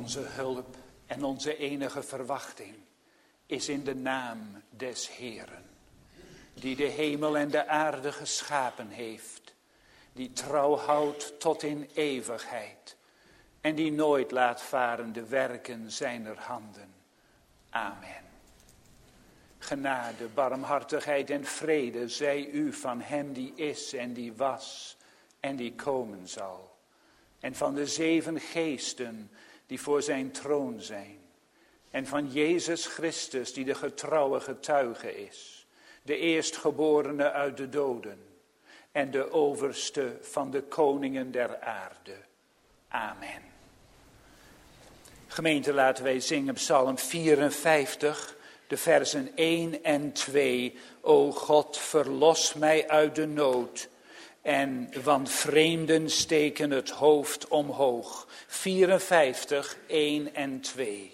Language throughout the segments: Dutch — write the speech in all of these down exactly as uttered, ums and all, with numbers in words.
Onze hulp en onze enige verwachting is in de naam des Heeren, die de hemel en de aarde geschapen heeft, die trouw houdt tot in eeuwigheid en die nooit laat varen de werken zijner handen. Amen. Genade, barmhartigheid en vrede zij u van hem die is en die was en die komen zal. En van de zeven geesten die voor zijn troon zijn. En van Jezus Christus die de getrouwe getuige is. De eerstgeborene uit de doden. En de overste van de koningen der aarde. Amen. Gemeente, laten wij zingen Psalm vierenvijftig, de versen één en twee. O God, verlos mij uit de nood. En want vreemden steken het hoofd omhoog. vierenvijftig, één en twee.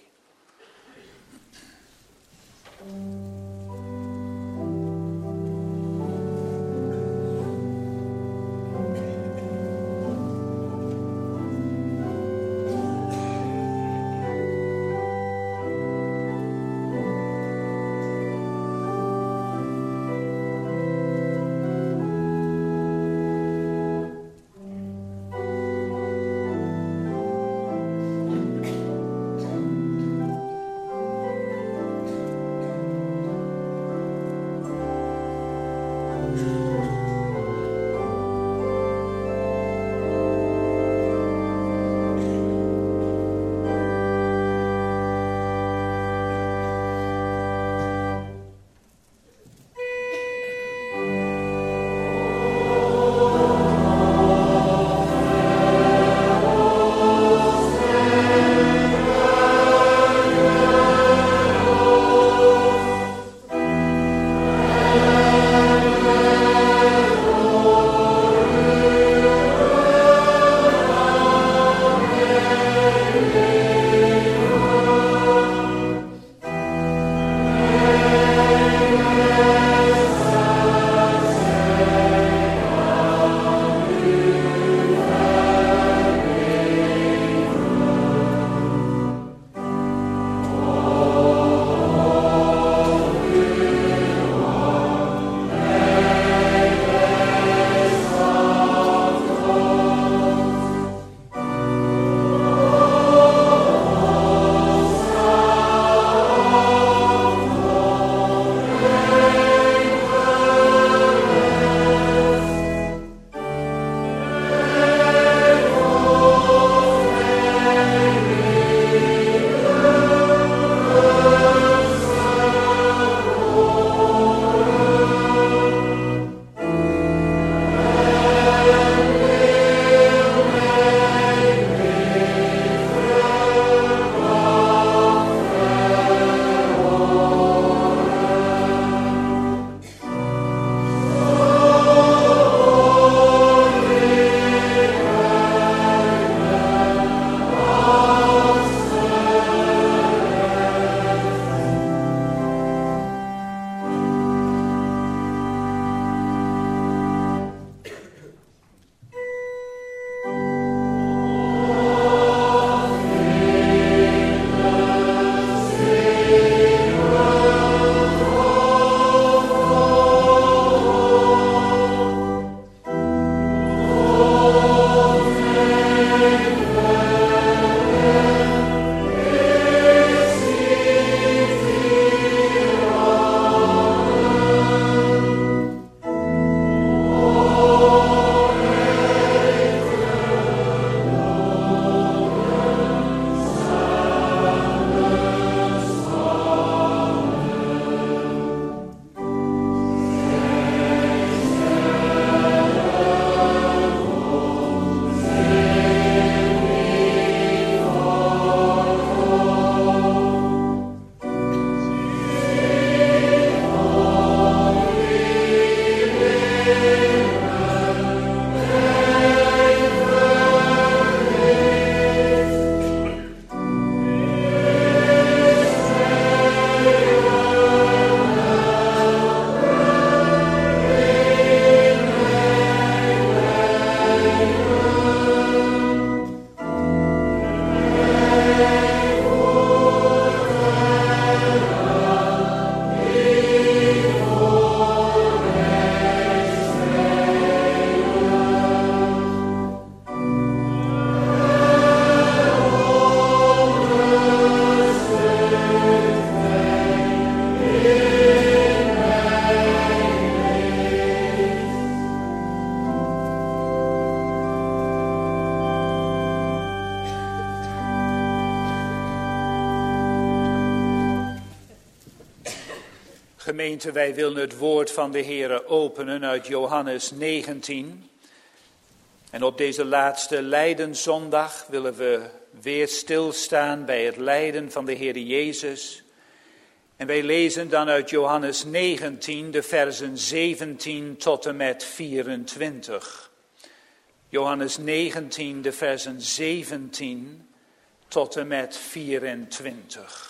Gemeente, wij willen het woord van de Heere openen uit Johannes negentien. En op deze laatste Lijdenzondag willen we weer stilstaan bij het lijden van de Heer Jezus. En wij lezen dan uit Johannes negentien de versen zeventien tot en met vierentwintig. Johannes negentien de versen zeventien tot en met vierentwintig.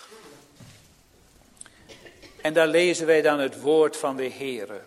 En daar lezen wij dan het woord van de Heere.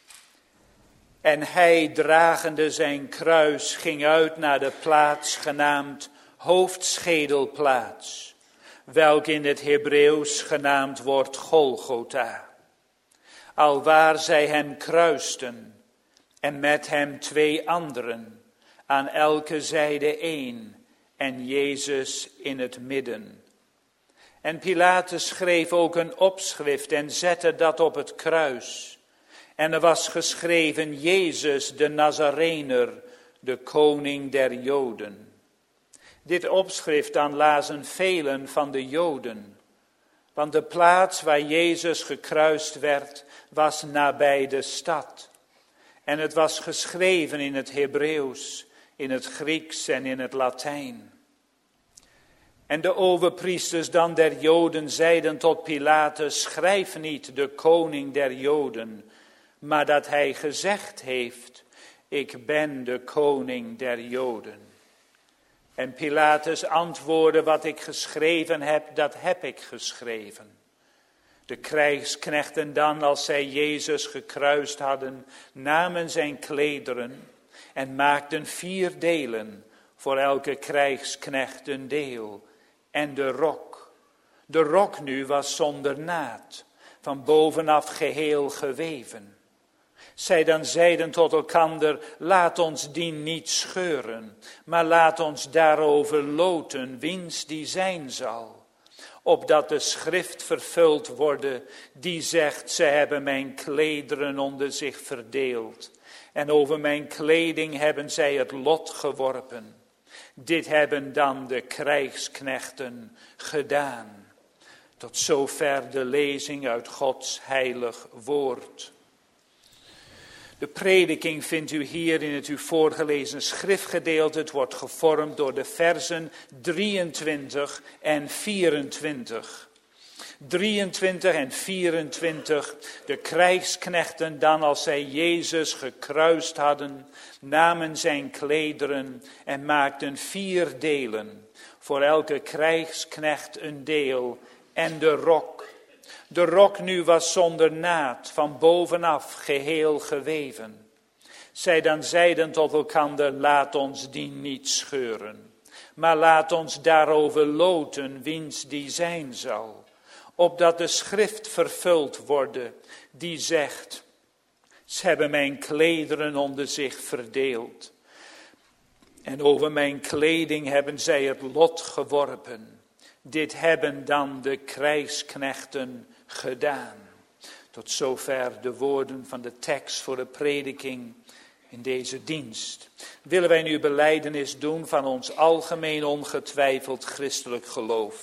En hij, dragende zijn kruis, ging uit naar de plaats genaamd hoofdschedelplaats, welk in het Hebreeuws genaamd wordt Golgotha. Alwaar zij hem kruisten en met hem twee anderen, aan elke zijde één en Jezus in het midden. En Pilatus schreef ook een opschrift en zette dat op het kruis. En er was geschreven: Jezus de Nazarener, de koning der Joden. Dit opschrift dan lazen velen van de Joden. Want de plaats waar Jezus gekruist werd, was nabij de stad. En het was geschreven in het Hebreeuws, in het Grieks en in het Latijn. En de overpriesters dan der Joden zeiden tot Pilatus: schrijf niet de koning der Joden, maar dat hij gezegd heeft: ik ben de koning der Joden. En Pilatus antwoordde: wat ik geschreven heb, dat heb ik geschreven. De krijgsknechten dan, als zij Jezus gekruist hadden, namen zijn klederen en maakten vier delen, voor elke krijgsknecht een deel. En de rok. De rok nu was zonder naad, van bovenaf geheel geweven. Zij dan zeiden tot elkander: laat ons die niet scheuren, maar laat ons daarover loten, wiens die zijn zal. Opdat de schrift vervuld worden, die zegt: ze hebben mijn klederen onder zich verdeeld. En over mijn kleding hebben zij het lot geworpen. Dit hebben dan de krijgsknechten gedaan. Tot zover de lezing uit Gods heilig woord. De prediking vindt u hier in het u voorgelezen schriftgedeelte. Het wordt gevormd door de versen drieëntwintig en vierentwintig. drieëntwintig en vierentwintig, de krijgsknechten dan, als zij Jezus gekruist hadden, namen zijn klederen en maakten vier delen, voor elke krijgsknecht een deel, en de rok. De rok nu was zonder naad, van bovenaf geheel geweven. Zij dan zeiden tot elkander: laat ons die niet scheuren, maar laat ons daarover loten, wiens die zijn zal. Opdat de schrift vervuld worden, die zegt: ze hebben mijn klederen onder zich verdeeld. En over mijn kleding hebben zij het lot geworpen. Dit hebben dan de krijgsknechten gedaan. Tot zover de woorden van de tekst voor de prediking in deze dienst. Willen wij nu belijdenis doen van ons algemeen ongetwijfeld christelijk geloof.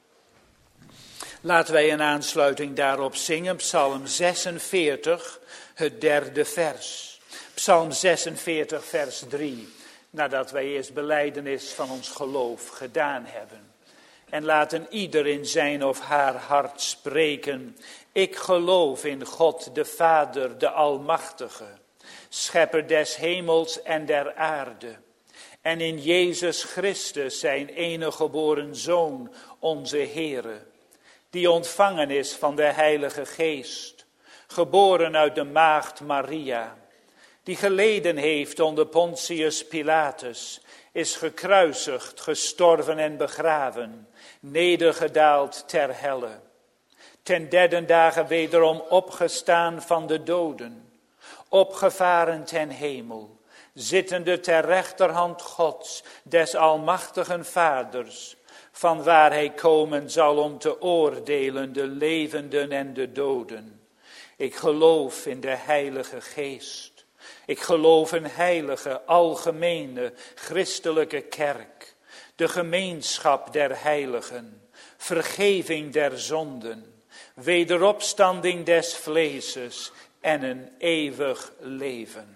Laten wij in aansluiting daarop zingen Psalm zesenveertig, het derde vers. Psalm zesenveertig, vers drie. Nadat wij eerst belijdenis van ons geloof gedaan hebben. En laten ieder in zijn of haar hart spreken: ik geloof in God de Vader, de Almachtige, schepper des hemels en der aarde. En in Jezus Christus, zijn enige geboren Zoon, onze Heere, die ontvangen is van de Heilige Geest, geboren uit de maagd Maria, die geleden heeft onder Pontius Pilatus, is gekruisigd, gestorven en begraven, nedergedaald ter helle. Ten derde dagen wederom opgestaan van de doden, opgevaren ten hemel, zittende ter rechterhand Gods, des almachtigen Vaders, van waar hij komen zal om te oordelen de levenden en de doden. Ik geloof in de Heilige Geest. Ik geloof in heilige, algemene, christelijke kerk, de gemeenschap der heiligen, vergeving der zonden, wederopstanding des vleeses en een eeuwig leven.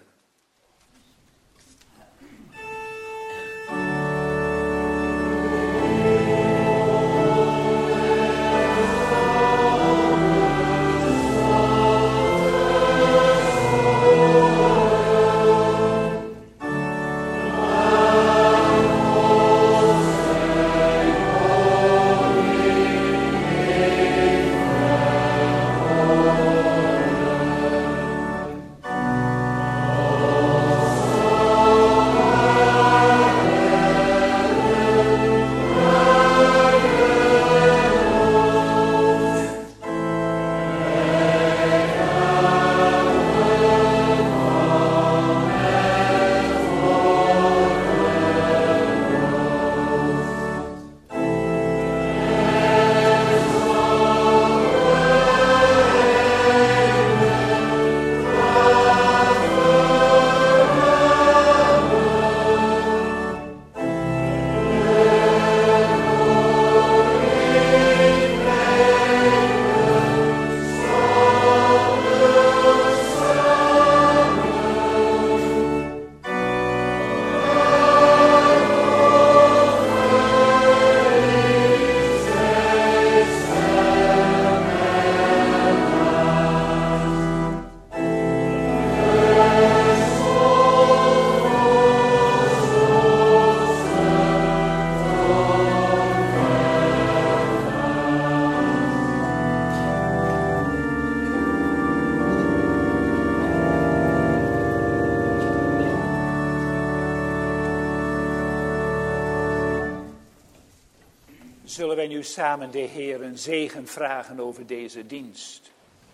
Zullen wij nu samen de Heer een zegen vragen over deze dienst.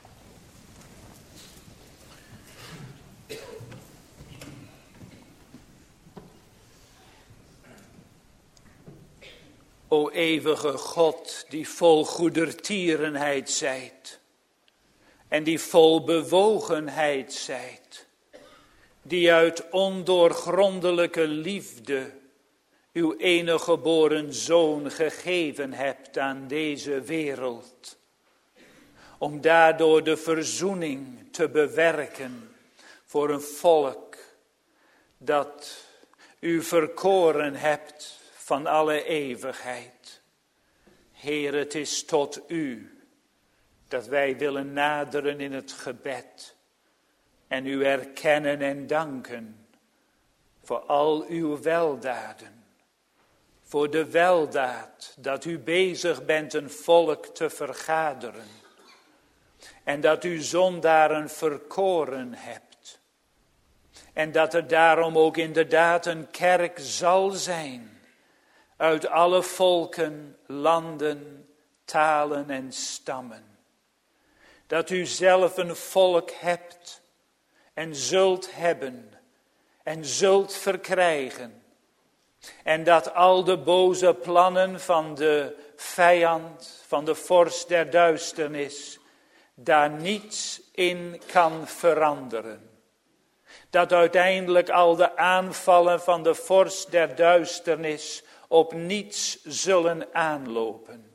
O eeuwige God, die vol goedertierenheid zijt, en die vol bewogenheid zijt, die uit ondoorgrondelijke liefde uw enige geboren Zoon gegeven hebt aan deze wereld, om daardoor de verzoening te bewerken voor een volk dat u verkoren hebt van alle eeuwigheid. Heer, het is tot u dat wij willen naderen in het gebed en u erkennen en danken voor al uw weldaden. Voor de weldaad dat u bezig bent een volk te vergaderen. En dat u zondaren verkoren hebt. En dat er daarom ook inderdaad een kerk zal zijn. Uit alle volken, landen, talen en stammen. Dat u zelf een volk hebt en zult hebben en zult verkrijgen. En dat al de boze plannen van de vijand, van de vorst der duisternis, daar niets in kan veranderen. Dat uiteindelijk al de aanvallen van de vorst der duisternis op niets zullen aanlopen.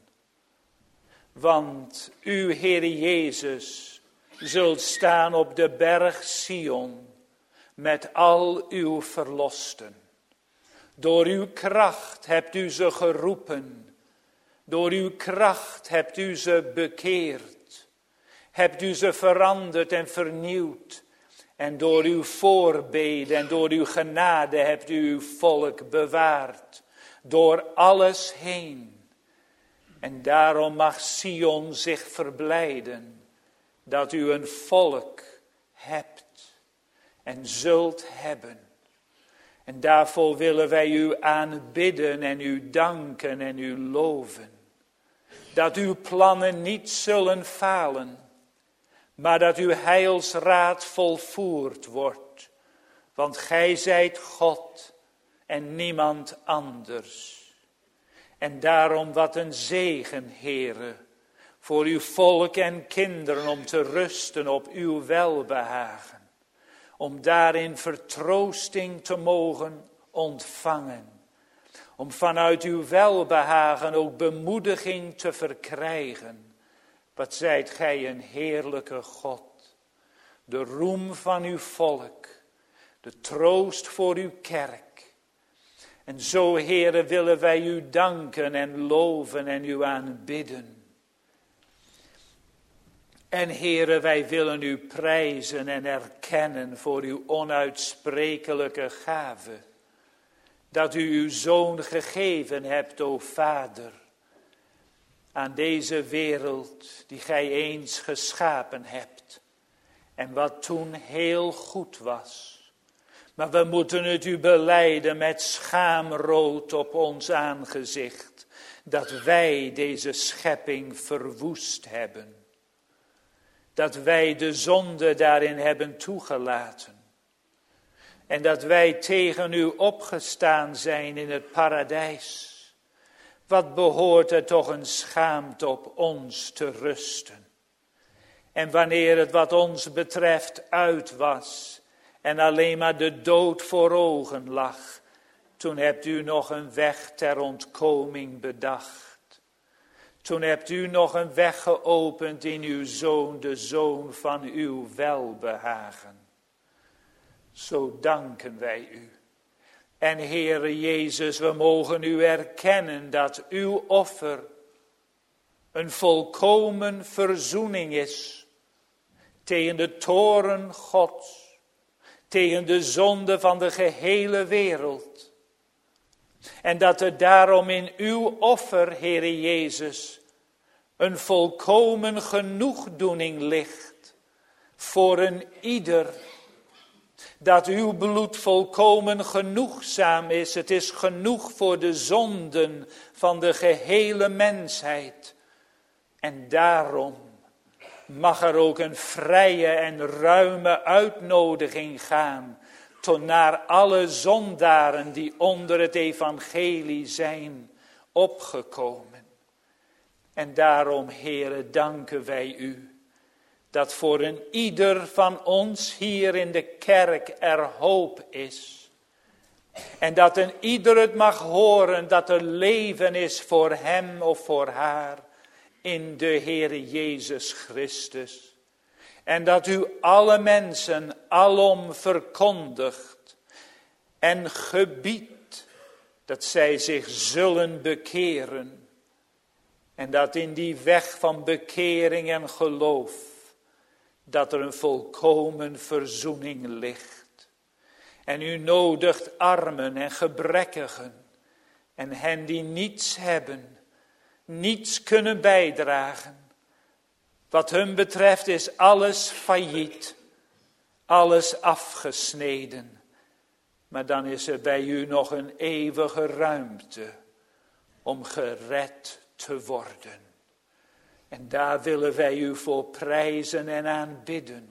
Want u, Heere Jezus, zult staan op de berg Sion met al uw verlosten. Door uw kracht hebt u ze geroepen. Door uw kracht hebt u ze bekeerd. Hebt u ze veranderd en vernieuwd. En door uw voorbeden en door uw genade hebt u uw volk bewaard. Door alles heen. En daarom mag Sion zich verblijden. Dat u een volk hebt en zult hebben. En daarvoor willen wij u aanbidden en u danken en u loven. Dat uw plannen niet zullen falen, maar dat uw heilsraad volvoerd wordt. Want gij zijt God en niemand anders. En daarom wat een zegen, Heere, voor uw volk en kinderen om te rusten op uw welbehagen. Om daarin vertroosting te mogen ontvangen. Om vanuit uw welbehagen ook bemoediging te verkrijgen. Wat zijt gij een heerlijke God. De roem van uw volk. De troost voor uw kerk. En zo, Heere, willen wij u danken en loven en u aanbidden. En Heere, wij willen u prijzen en erkennen voor uw onuitsprekelijke gave. Dat u uw Zoon gegeven hebt, o Vader. Aan deze wereld die gij eens geschapen hebt. En wat toen heel goed was. Maar we moeten het u belijden met schaamrood op ons aangezicht. Dat wij deze schepping verwoest hebben. Dat wij de zonde daarin hebben toegelaten. En dat wij tegen u opgestaan zijn in het paradijs. Wat behoort er toch een schaamte op ons te rusten. En wanneer het wat ons betreft uit was en alleen maar de dood voor ogen lag, toen hebt u nog een weg ter ontkoming bedacht. Toen hebt u nog een weg geopend in uw Zoon, de Zoon van uw welbehagen. Zo danken wij u. En Heere Jezus, we mogen u erkennen dat uw offer een volkomen verzoening is tegen de toorn Gods, tegen de zonde van de gehele wereld. En dat er daarom in uw offer, Heere Jezus, een volkomen genoegdoening ligt voor een ieder. Dat uw bloed volkomen genoegzaam is. Het is genoeg voor de zonden van de gehele mensheid. En daarom mag er ook een vrije en ruime uitnodiging gaan tot naar alle zondaren die onder het evangelie zijn opgekomen. En daarom, Heere, danken wij u. Dat voor een ieder van ons hier in de kerk er hoop is. En dat een ieder het mag horen dat er leven is voor hem of voor haar in de Heere Jezus Christus. En dat u alle mensen alom verkondigt en gebiedt dat zij zich zullen bekeren. En dat in die weg van bekering en geloof dat er een volkomen verzoening ligt. En u nodigt armen en gebrekkigen en hen die niets hebben, niets kunnen bijdragen. Wat hun betreft is alles failliet, alles afgesneden. Maar dan is er bij u nog een eeuwige ruimte om gered te worden. En daar willen wij u voor prijzen en aanbidden.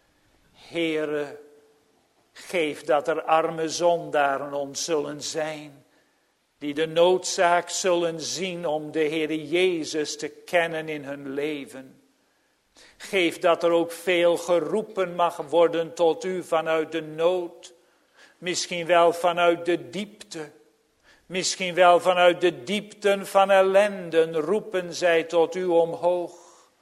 Heere, geef dat er arme zondaren ons zullen zijn, die de noodzaak zullen zien om de Heere Jezus te kennen in hun leven. Geef dat er ook veel geroepen mag worden tot u vanuit de nood, misschien wel vanuit de diepte. Misschien wel vanuit de diepten van ellende roepen zij tot u omhoog.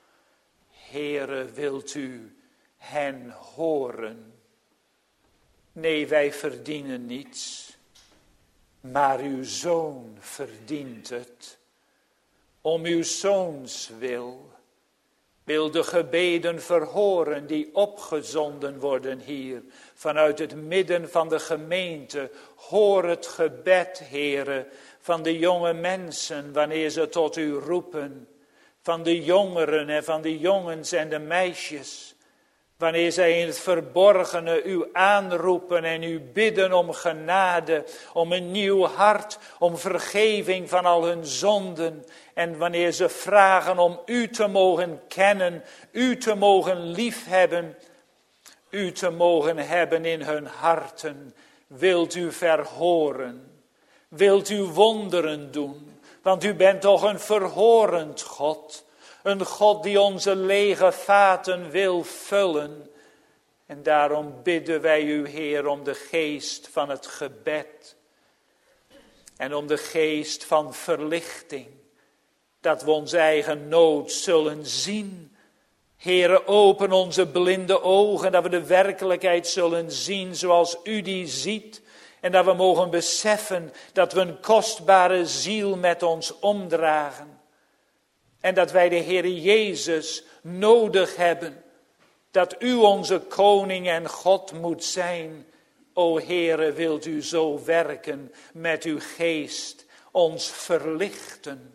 Heere, wilt u hen horen? Nee, wij verdienen niets, maar uw Zoon verdient het. Om uw Zoons wil, wil de gebeden verhoren die opgezonden worden hier vanuit het midden van de gemeente. Hoor het gebed, Heere, van de jonge mensen wanneer ze tot u roepen. Van de jongeren en van de jongens en de meisjes. Wanneer zij in het verborgene u aanroepen en u bidden om genade, om een nieuw hart, om vergeving van al hun zonden. En wanneer ze vragen om u te mogen kennen, u te mogen liefhebben, u te mogen hebben in hun harten. Wilt u verhoren, wilt u wonderen doen, want u bent toch een verhorend God. Een God die onze lege vaten wil vullen. En daarom bidden wij u, Heer, om de geest van het gebed. En om de geest van verlichting. dat we onze eigen nood zullen zien. Heere, open onze blinde ogen, dat we de werkelijkheid zullen zien zoals u die ziet. En dat we mogen beseffen dat we een kostbare ziel met ons omdragen. En dat wij de Heere Jezus nodig hebben. Dat u onze koning en God moet zijn. O Heere, wilt u zo werken met uw geest, ons verlichten.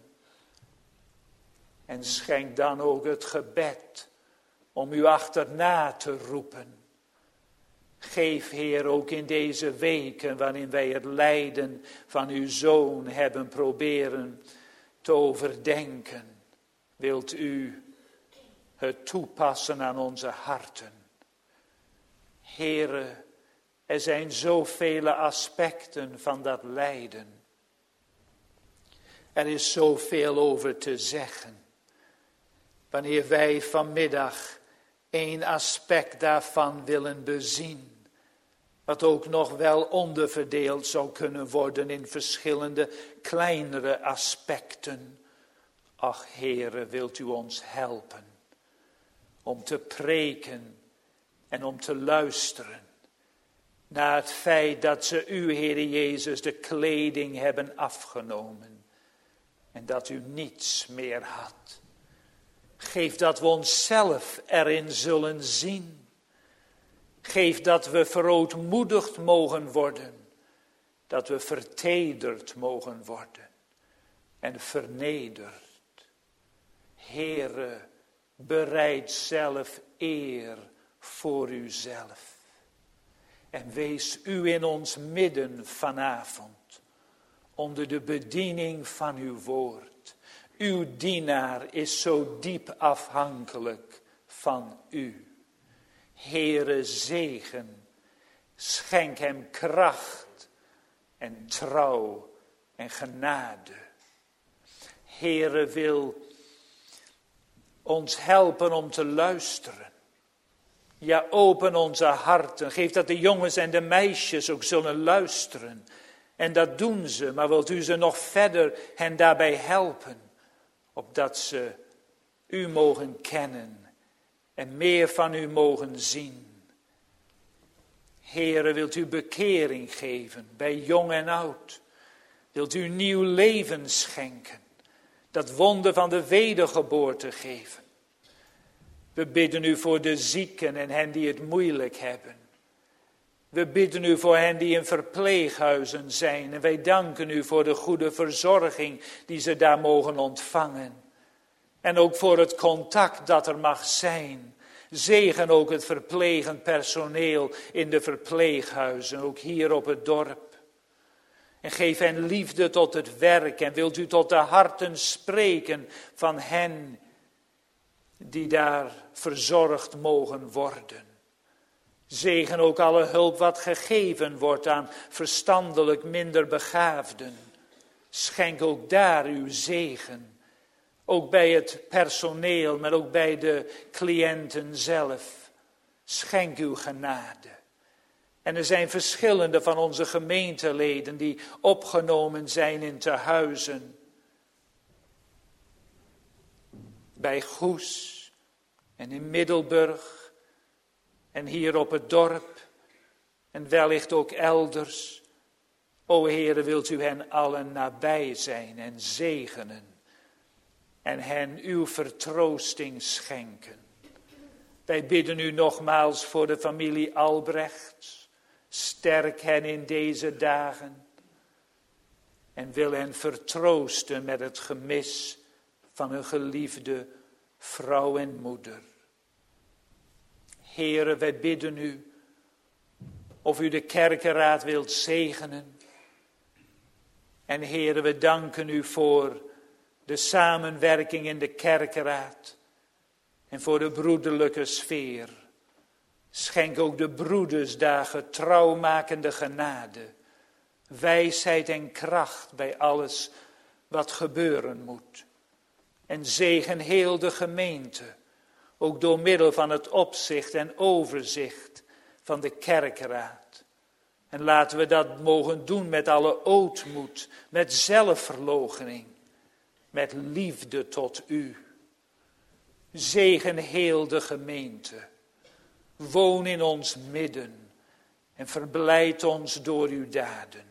En schenk dan ook het gebed om u achterna te roepen. Geef, Heer, ook in deze weken waarin wij het lijden van uw Zoon hebben proberen te overdenken. Wilt u het toepassen aan onze harten. Heere, er zijn zoveel aspecten van dat lijden. Er is zoveel over te zeggen. Wanneer wij vanmiddag één aspect daarvan willen bezien. Wat ook nog wel onderverdeeld zou kunnen worden in verschillende kleinere aspecten. Ach, Heere, wilt u ons helpen om te preken en om te luisteren naar het feit dat ze u, Heere Jezus, de kleding hebben afgenomen en dat u niets meer had. Geef dat we onszelf erin zullen zien. Geef dat we verootmoedigd mogen worden. Dat we vertederd mogen worden. En vernederd. Heere, bereid zelf eer voor uzelf. En wees u in ons midden vanavond. Onder de bediening van uw woord. Uw dienaar is zo diep afhankelijk van u. Heere, zegen, schenk hem kracht en trouw en genade. Heere, wil ons helpen om te luisteren. Ja, open onze harten. Geef dat de jongens en de meisjes ook zullen luisteren. En dat doen ze, maar wilt u ze nog verder hen daarbij helpen. Opdat ze u mogen kennen. En meer van u mogen zien. Heere, wilt u bekering geven bij jong en oud. Wilt u nieuw leven schenken. Dat wonder van de wedergeboorte geven. We bidden u voor de zieken en hen die het moeilijk hebben. We bidden u voor hen die in verpleeghuizen zijn. En wij danken u voor de goede verzorging die ze daar mogen ontvangen. En ook voor het contact dat er mag zijn. Zegen ook het verplegend personeel in de verpleeghuizen, ook hier op het dorp. En geef hen liefde tot het werk en wilt u tot de harten spreken van hen die daar verzorgd mogen worden. Zegen ook alle hulp wat gegeven wordt aan verstandelijk minder begaafden. Schenk ook daar uw zegen. Ook bij het personeel, maar ook bij de cliënten zelf. Schenk uw genade. En er zijn verschillende van onze gemeenteleden die opgenomen zijn in tehuizen. Bij Goes en in Middelburg en hier op het dorp en wellicht ook elders. O Heere, wilt u hen allen nabij zijn en zegenen. En hen uw vertroosting schenken. Wij bidden u nogmaals voor de familie Albrecht. Sterk hen in deze dagen. En wil hen vertroosten met het gemis van hun geliefde vrouw en moeder. Heere, wij bidden u of u de kerkenraad wilt zegenen. En Heere, we danken u voor de samenwerking in de kerkenraad en voor de broederlijke sfeer. Schenk ook de broeders daar getrouwmakende genade, wijsheid en kracht bij alles wat gebeuren moet. En zegen heel de gemeente, ook door middel van het opzicht en overzicht van de kerkenraad. En laten we dat mogen doen met alle ootmoed, met zelfverloochening. met liefde tot u. Zegen heel de gemeente. Woon in ons midden en verblijd ons door uw daden.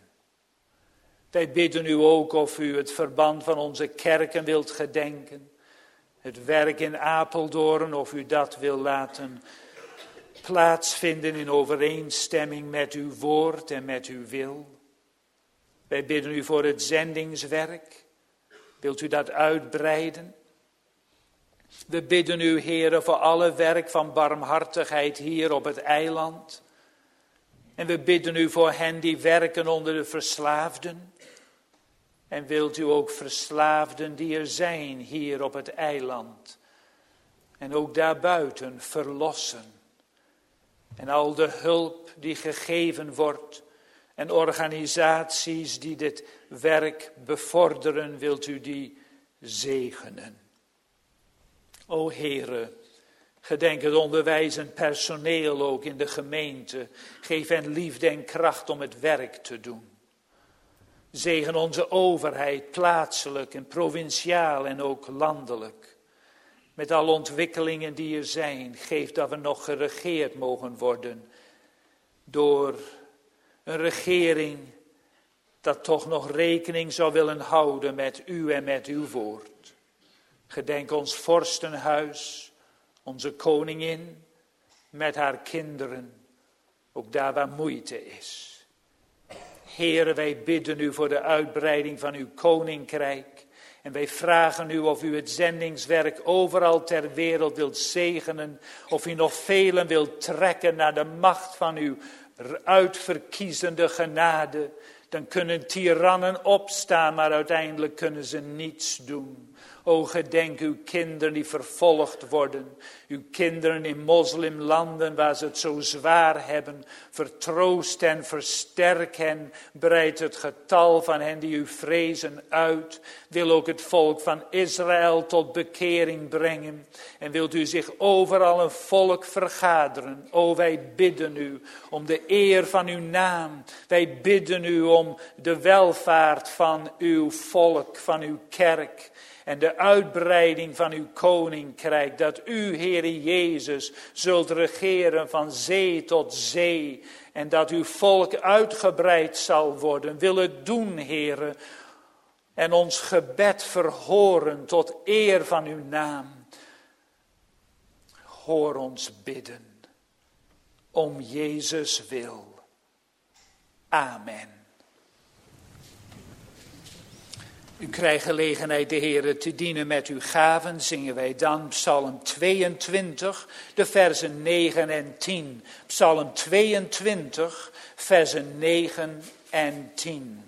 Wij bidden u ook of u het verband van onze kerken wilt gedenken. Het werk in Apeldoorn, of u dat wil laten plaatsvinden in overeenstemming met uw woord en met uw wil. Wij bidden u voor het zendingswerk. Wilt u dat uitbreiden? We bidden u, Heere, voor alle werk van barmhartigheid hier op het eiland. En we bidden u voor hen die werken onder de verslaafden. En wilt u ook verslaafden die er zijn hier op het eiland. En ook daarbuiten verlossen. En al de hulp die gegeven wordt. En organisaties die dit werk bevorderen, wilt u die zegenen. O Heere, gedenk het onderwijzend personeel ook in de gemeente. Geef hen liefde en kracht om het werk te doen. Zegen onze overheid, plaatselijk en provinciaal en ook landelijk. Met alle ontwikkelingen die er zijn, geef dat we nog geregeerd mogen worden door een regering dat toch nog rekening zou willen houden met u en met uw woord. Gedenk ons vorstenhuis, onze koningin, met haar kinderen, ook daar waar moeite is. Heere, wij bidden u voor de uitbreiding van uw koninkrijk. En wij vragen u of u het zendingswerk overal ter wereld wilt zegenen. Of u nog velen wilt trekken naar de macht van uw uitverkiezende genade. Dan kunnen tirannen opstaan, maar uiteindelijk kunnen ze niets doen. O, gedenk uw kinderen die vervolgd worden. Uw kinderen in moslimlanden waar ze het zo zwaar hebben. Vertroost en versterk hen. Breid het getal van hen die u vrezen uit. Wil ook het volk van Israël tot bekering brengen. En wilt u zich overal een volk vergaderen. O, wij bidden u om de eer van uw naam. Wij bidden u om de welvaart van uw volk, van uw kerk. En de uitbreiding van uw koninkrijk, dat u, Heere Jezus, zult regeren van zee tot zee. En dat uw volk uitgebreid zal worden. Wil het doen, Heere. En ons gebed verhoren tot eer van uw naam. Hoor ons bidden. Om Jezus wil. Amen. U krijgt gelegenheid de Heere te dienen met uw gaven. Zingen wij dan Psalm tweeëntwintig, de versen negen en tien. Psalm tweeëntwintig, versen negen en tien.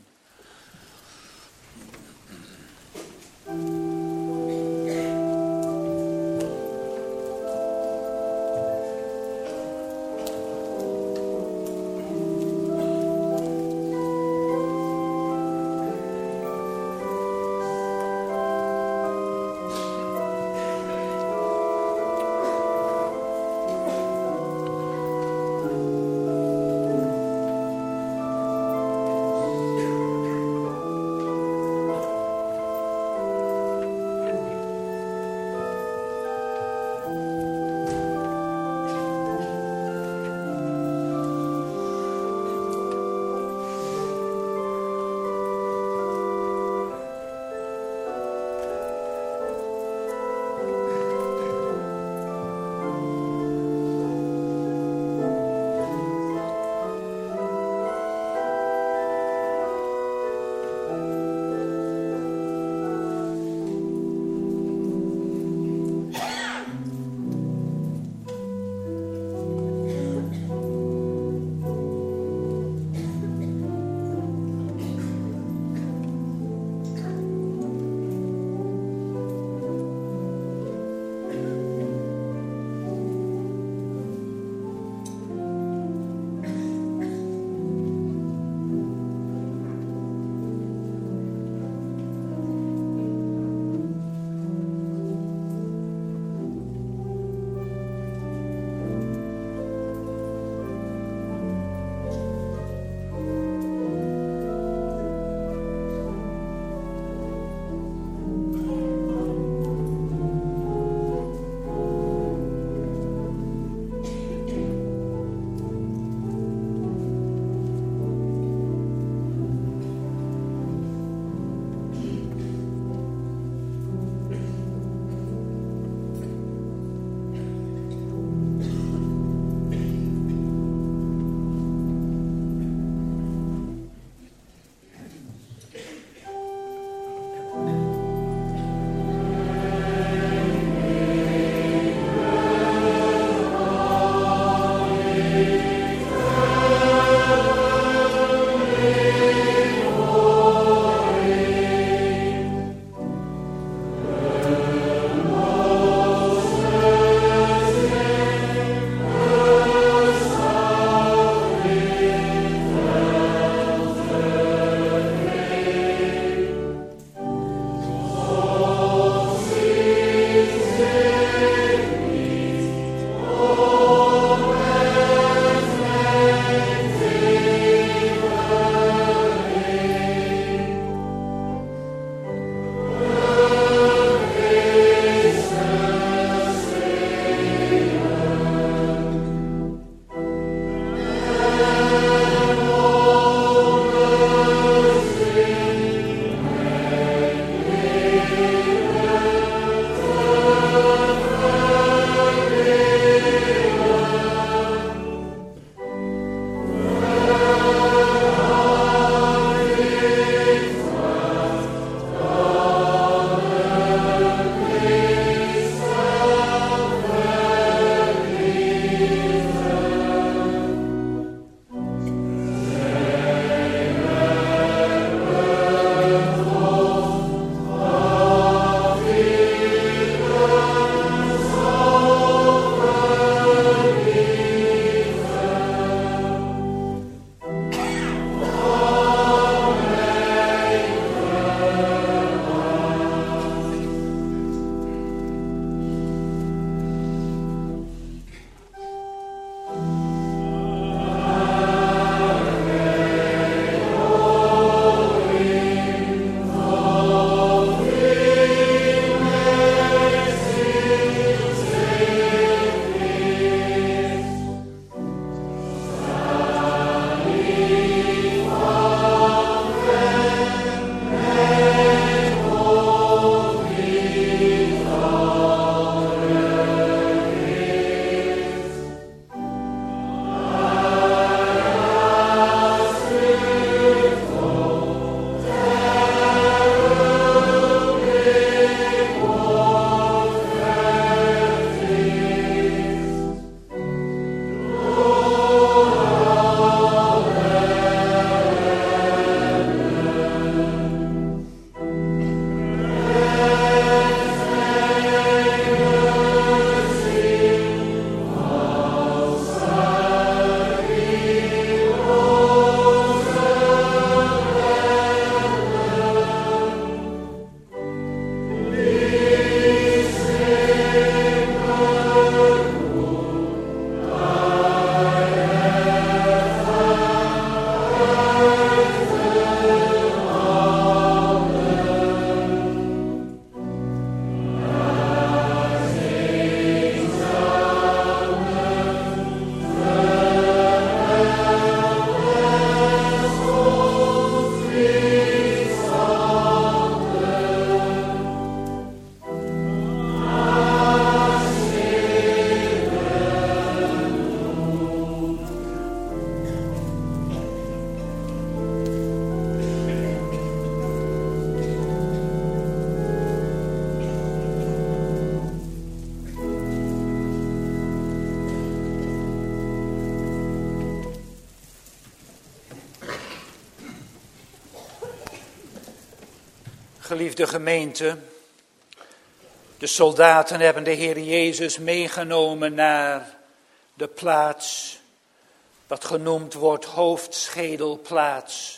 Geliefde gemeente, de soldaten hebben de Heer Jezus meegenomen naar de plaats wat genoemd wordt hoofdschedelplaats.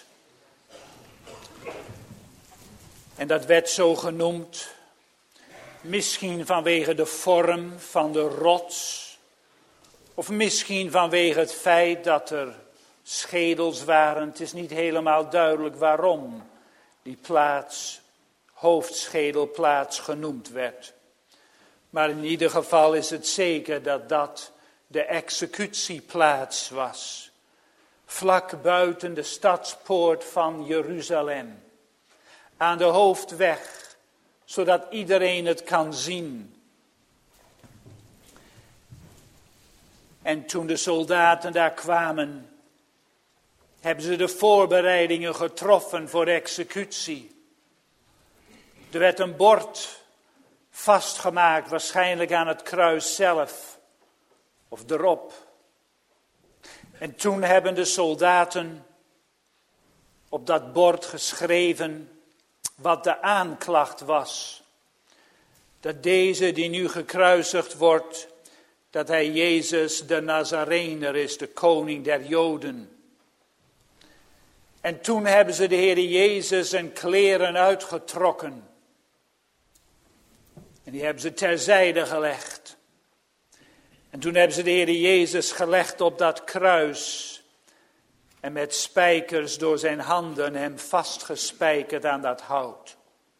En dat werd zo genoemd, misschien vanwege de vorm van de rots, of misschien vanwege het feit dat er schedels waren. Het is niet helemaal duidelijk waarom die plaats hoofdschedelplaats genoemd werd. Maar in ieder geval is het zeker dat dat de executieplaats was. Vlak buiten de stadspoort van Jeruzalem. Aan de hoofdweg, zodat iedereen het kan zien. En toen de soldaten daar kwamen, hebben ze de voorbereidingen getroffen voor de executie. Er werd een bord vastgemaakt, waarschijnlijk aan het kruis zelf, of erop. En toen hebben de soldaten op dat bord geschreven wat de aanklacht was. Dat deze die nu gekruisigd wordt, dat hij Jezus de Nazarener is, de koning der Joden. En toen hebben ze de Heer Jezus zijn kleren uitgetrokken. En die hebben ze terzijde gelegd. En toen hebben ze de Heer Jezus gelegd op dat kruis. En met spijkers door zijn handen hem vastgespijkerd aan dat hout.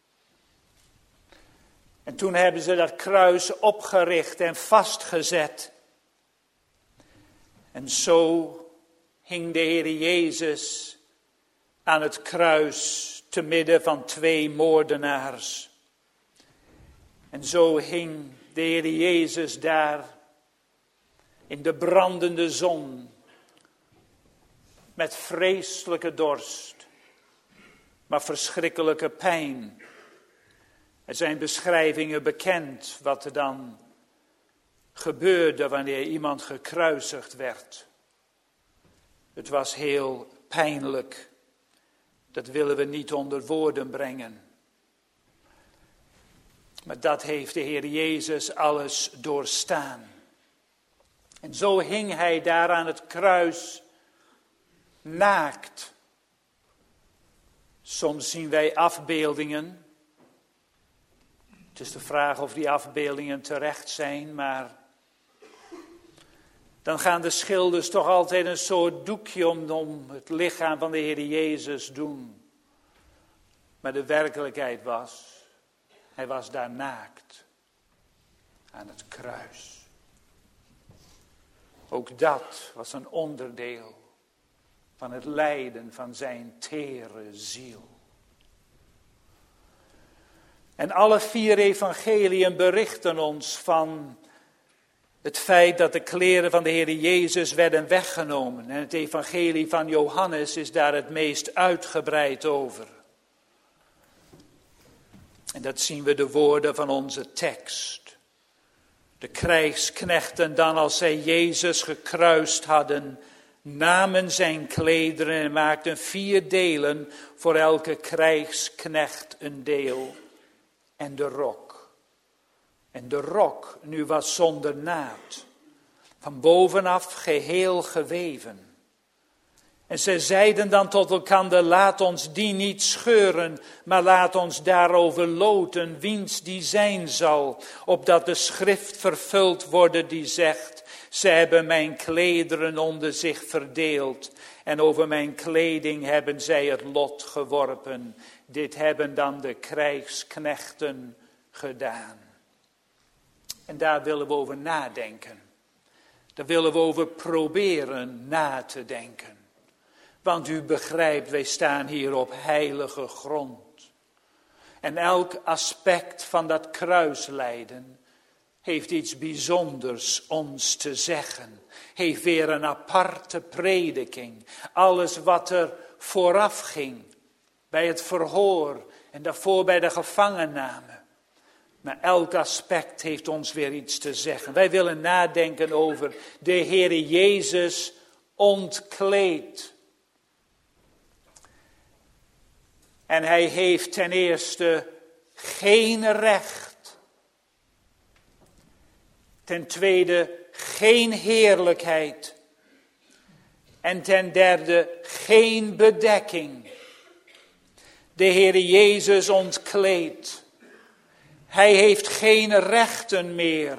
En toen hebben ze dat kruis opgericht en vastgezet. En zo hing de Heer Jezus aan het kruis te midden van twee moordenaars. En zo hing de Heer Jezus daar in de brandende zon met vreselijke dorst, maar verschrikkelijke pijn. Er zijn beschrijvingen bekend wat er dan gebeurde wanneer iemand gekruisigd werd. Het was heel pijnlijk. Dat willen we niet onder woorden brengen. Maar dat heeft de Heer Jezus alles doorstaan. En zo hing hij daar aan het kruis, naakt. Soms zien wij afbeeldingen. Het is de vraag of die afbeeldingen terecht zijn, maar dan gaan de schilders toch altijd een soort doekje om, om het lichaam van de Heer Jezus doen. Maar de werkelijkheid was, hij was daar naakt, aan het kruis. Ook dat was een onderdeel van het lijden van zijn tere ziel. En alle vier evangeliën berichten ons van het feit dat de kleren van de Heer Jezus werden weggenomen. En het evangelie van Johannes is daar het meest uitgebreid over. En dat zien we de woorden van onze tekst. De krijgsknechten dan, als zij Jezus gekruist hadden, namen zijn klederen en maakten vier delen, voor elke krijgsknecht een deel. En de rok. En de rok nu was zonder naad, van bovenaf geheel geweven. En zij zeiden dan tot elkander, laat ons die niet scheuren, maar laat ons daarover loten, wiens die zijn zal, opdat de schrift vervuld worden die zegt, ze hebben mijn klederen onder zich verdeeld, en over mijn kleding hebben zij het lot geworpen. Dit hebben dan de krijgsknechten gedaan. En daar willen we over nadenken. Daar willen we over proberen na te denken. Want u begrijpt, wij staan hier op heilige grond. En elk aspect van dat kruislijden heeft iets bijzonders ons te zeggen. Heeft weer een aparte prediking. Alles wat er vooraf ging, bij het verhoor en daarvoor bij de gevangenname. Maar elk aspect heeft ons weer iets te zeggen. Wij willen nadenken over de Heer Jezus ontkleed. En hij heeft ten eerste geen recht. Ten tweede geen heerlijkheid. En ten derde geen bedekking. De Heere Jezus ontkleedt. Hij heeft geen rechten meer.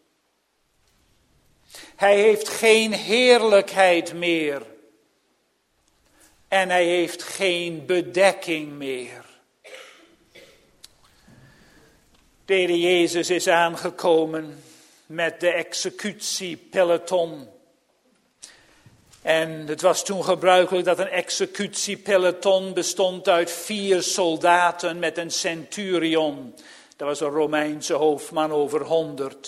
Hij heeft geen heerlijkheid meer. En hij heeft geen bedekking meer. De Heere Jezus is aangekomen met de executiepeloton. En het was toen gebruikelijk dat een executiepeloton bestond uit vier soldaten met een centurion. Dat was een Romeinse hoofdman over honderd.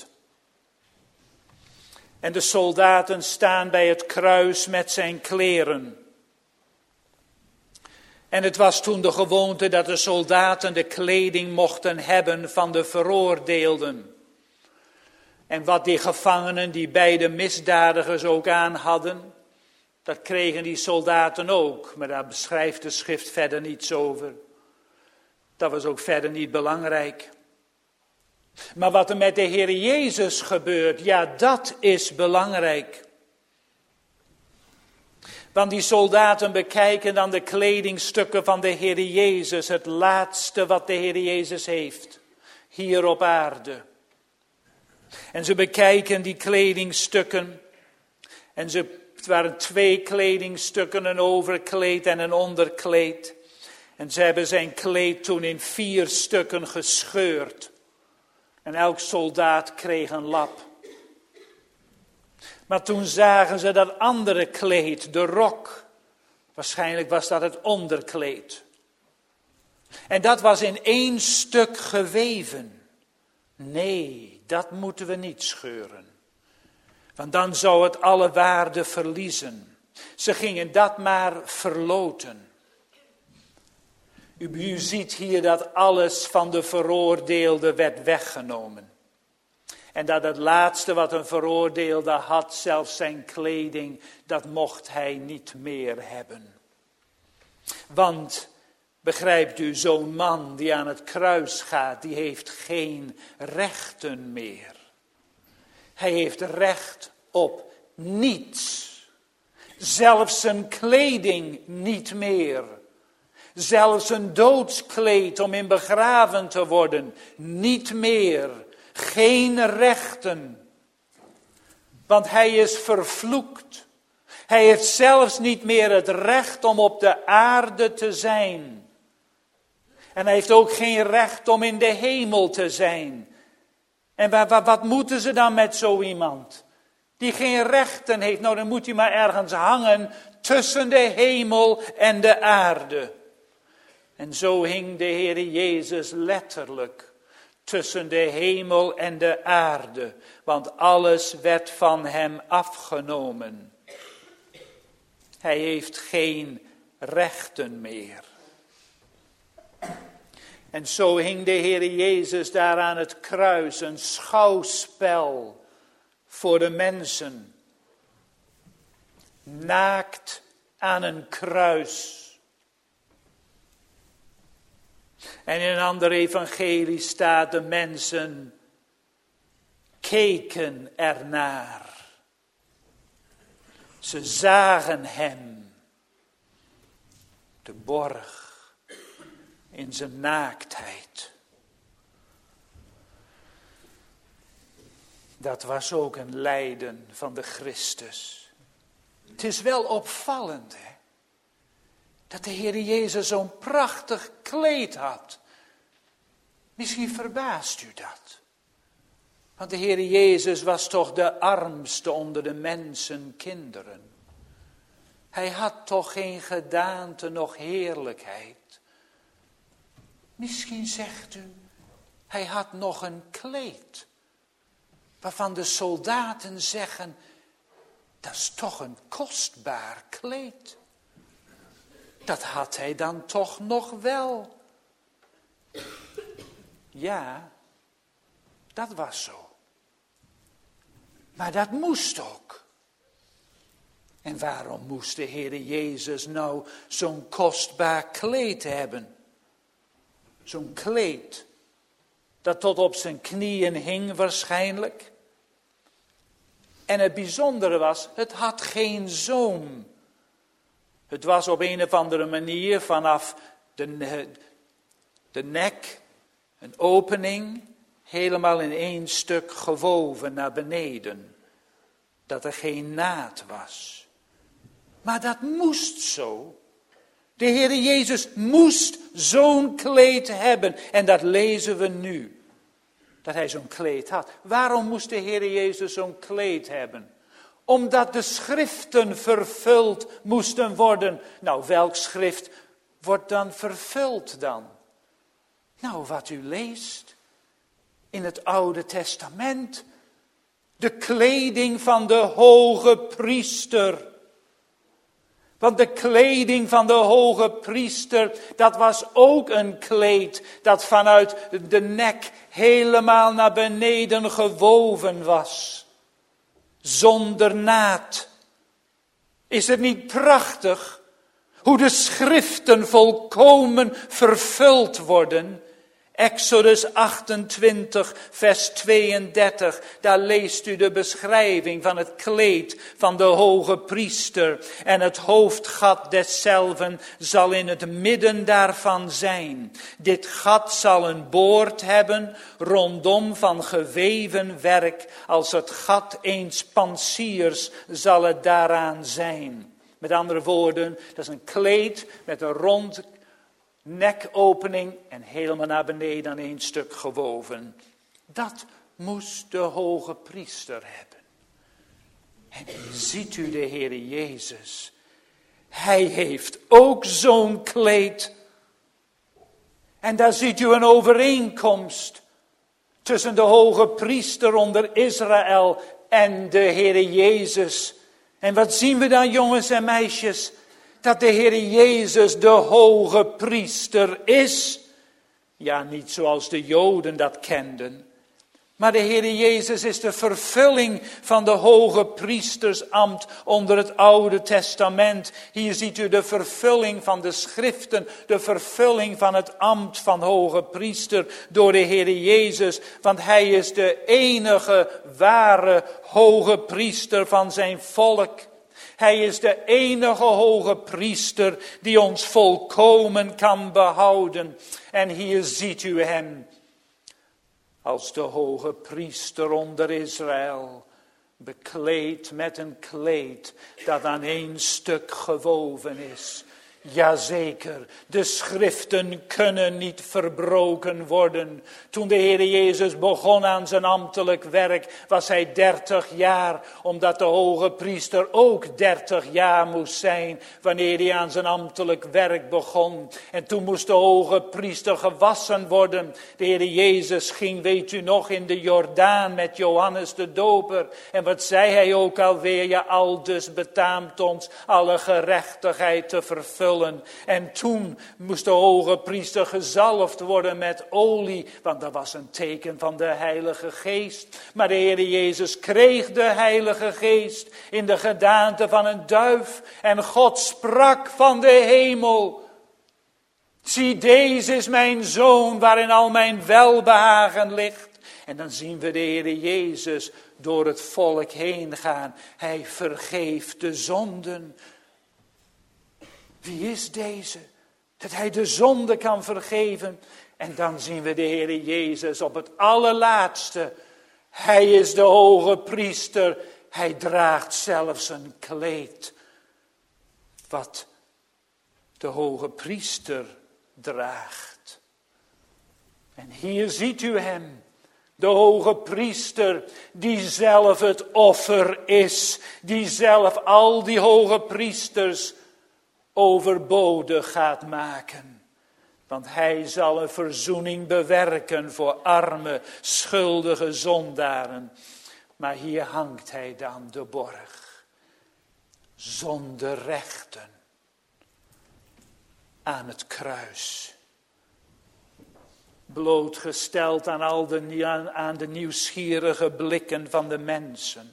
En de soldaten staan bij het kruis met zijn kleren. En het was toen de gewoonte dat de soldaten de kleding mochten hebben van de veroordeelden. En wat die gevangenen, die beide misdadigers ook aan hadden, dat kregen die soldaten ook. Maar daar beschrijft de schrift verder niets over. Dat was ook verder niet belangrijk. Maar wat er met de Heer Jezus gebeurt, ja, dat is belangrijk. Want die soldaten bekijken dan de kledingstukken van de Heer Jezus, het laatste wat de Heer Jezus heeft, hier op aarde. En ze bekijken die kledingstukken en ze, het waren twee kledingstukken, een overkleed en een onderkleed. En ze hebben zijn kleed toen in vier stukken gescheurd. En elk soldaat kreeg een lap. Maar toen zagen ze dat andere kleed, de rok. Waarschijnlijk was dat het onderkleed. En dat was in één stuk geweven. Nee, dat moeten we niet scheuren. Want dan zou het alle waarde verliezen. Ze gingen dat maar verloten. U, u ziet hier dat alles van de veroordeelde werd weggenomen. En dat het laatste wat een veroordeelde had, zelfs zijn kleding, dat mocht hij niet meer hebben. Want, begrijpt u, zo'n man die aan het kruis gaat, die heeft geen rechten meer. Hij heeft recht op niets. Zelfs zijn kleding niet meer. Zelfs een doodskleed om in begraven te worden, niet meer. Geen rechten. Want hij is vervloekt. Hij heeft zelfs niet meer het recht om op de aarde te zijn. En hij heeft ook geen recht om in de hemel te zijn. En wat, wat, wat moeten ze dan met zo iemand? Die geen rechten heeft. Nou, dan moet hij maar ergens hangen tussen de hemel en de aarde. En zo hing de Heer Jezus letterlijk tussen de hemel en de aarde. Want alles werd van hem afgenomen. Hij heeft geen rechten meer. En zo hing de Heer Jezus daar aan het kruis, een schouwspel voor de mensen. Naakt aan een kruis. En in een ander evangelie staat, de mensen keken ernaar. Ze zagen hem, de borg, in zijn naaktheid. Dat was ook een lijden van de Christus. Het is wel opvallend, hè? Dat de Heer Jezus zo'n prachtig kleed had. Misschien verbaast u dat. Want de Heer Jezus was toch de armste onder de mensenkinderen. Hij had toch geen gedaante, nog heerlijkheid. Misschien zegt u, hij had nog een kleed. Waarvan de soldaten zeggen, dat is toch een kostbaar kleed. Dat had hij dan toch nog wel. Ja, dat was zo. Maar dat moest ook. En waarom moest de Heer Jezus nou zo'n kostbaar kleed hebben? Zo'n kleed, dat tot op zijn knieën hing waarschijnlijk. En het bijzondere was, het had geen zoom. Het was op een of andere manier vanaf de, de nek, een opening, helemaal in één stuk gewoven naar beneden. Dat er geen naad was. Maar dat moest zo. De Heere Jezus moest zo'n kleed hebben. En dat lezen we nu. Dat hij zo'n kleed had. Waarom moest de Heere Jezus zo'n kleed hebben? Omdat de schriften vervuld moesten worden. Nou, welk schrift wordt dan vervuld dan? Nou, wat u leest in het Oude Testament. De kleding van de hoge priester. Want de kleding van de hoge priester, dat was ook een kleed dat vanuit de nek helemaal naar beneden gewoven was. Zonder naad. Is het niet prachtig hoe de schriften volkomen vervuld worden? Exodus achtentwintig, vers tweeëndertig, daar leest u de beschrijving van het kleed van de hoge priester. En het hoofdgat deszelven zal in het midden daarvan zijn. Dit gat zal een boord hebben, rondom van geweven werk. Als het gat eens pansiers zal het daaraan zijn. Met andere woorden, dat is een kleed met een rond nekopening en helemaal naar beneden aan één stuk gewoven. Dat moest de hoge priester hebben. En ziet u de Heere Jezus. Hij heeft ook zo'n kleed. En daar ziet u een overeenkomst tussen de hoge priester onder Israël en de Heere Jezus. En wat zien we dan, jongens en meisjes? Dat de Heere Jezus de hoge priester is. Ja, niet zoals de Joden dat kenden. Maar de Heere Jezus is de vervulling van de hoge priestersambt onder het Oude Testament. Hier ziet u de vervulling van de schriften, de vervulling van het ambt van hoge priester door de Heere Jezus. Want hij is de enige ware hoge priester van zijn volk. Hij is de enige hoge priester die ons volkomen kan behouden. En hier ziet u hem als de hoge priester onder Israël, bekleed met een kleed dat aan één stuk gewoven is. Jazeker, de schriften kunnen niet verbroken worden. Toen de Heere Jezus begon aan zijn ambtelijk werk, was hij dertig jaar, omdat de hoge priester ook dertig jaar moest zijn, wanneer hij aan zijn ambtelijk werk begon. En toen moest de hoge priester gewassen worden. De Heere Jezus ging, weet u nog, in de Jordaan met Johannes de Doper. En wat zei hij ook alweer? Ja, aldus betaamt ons alle gerechtigheid te vervullen. En toen moest de hoge priester gezalfd worden met olie, want dat was een teken van de Heilige Geest. Maar de Heere Jezus kreeg de Heilige Geest in de gedaante van een duif. En God sprak van de hemel: zie, deze is mijn zoon waarin al mijn welbehagen ligt. En dan zien we de Heere Jezus door het volk heen gaan. Hij vergeeft de zonden. Wie is deze? Dat hij de zonde kan vergeven. En dan zien we de Heere Jezus op het allerlaatste. Hij is de hoge priester. Hij draagt zelfs een kleed. Wat de hoge priester draagt. En hier ziet u hem. De hoge priester die zelf het offer is. Die zelf al die hoge priesters overbodig gaat maken. Want hij zal een verzoening bewerken voor arme, schuldige zondaren. Maar hier hangt hij dan de borg. Zonder rechten. Aan het kruis. Blootgesteld aan, al de, aan de nieuwsgierige blikken van de mensen.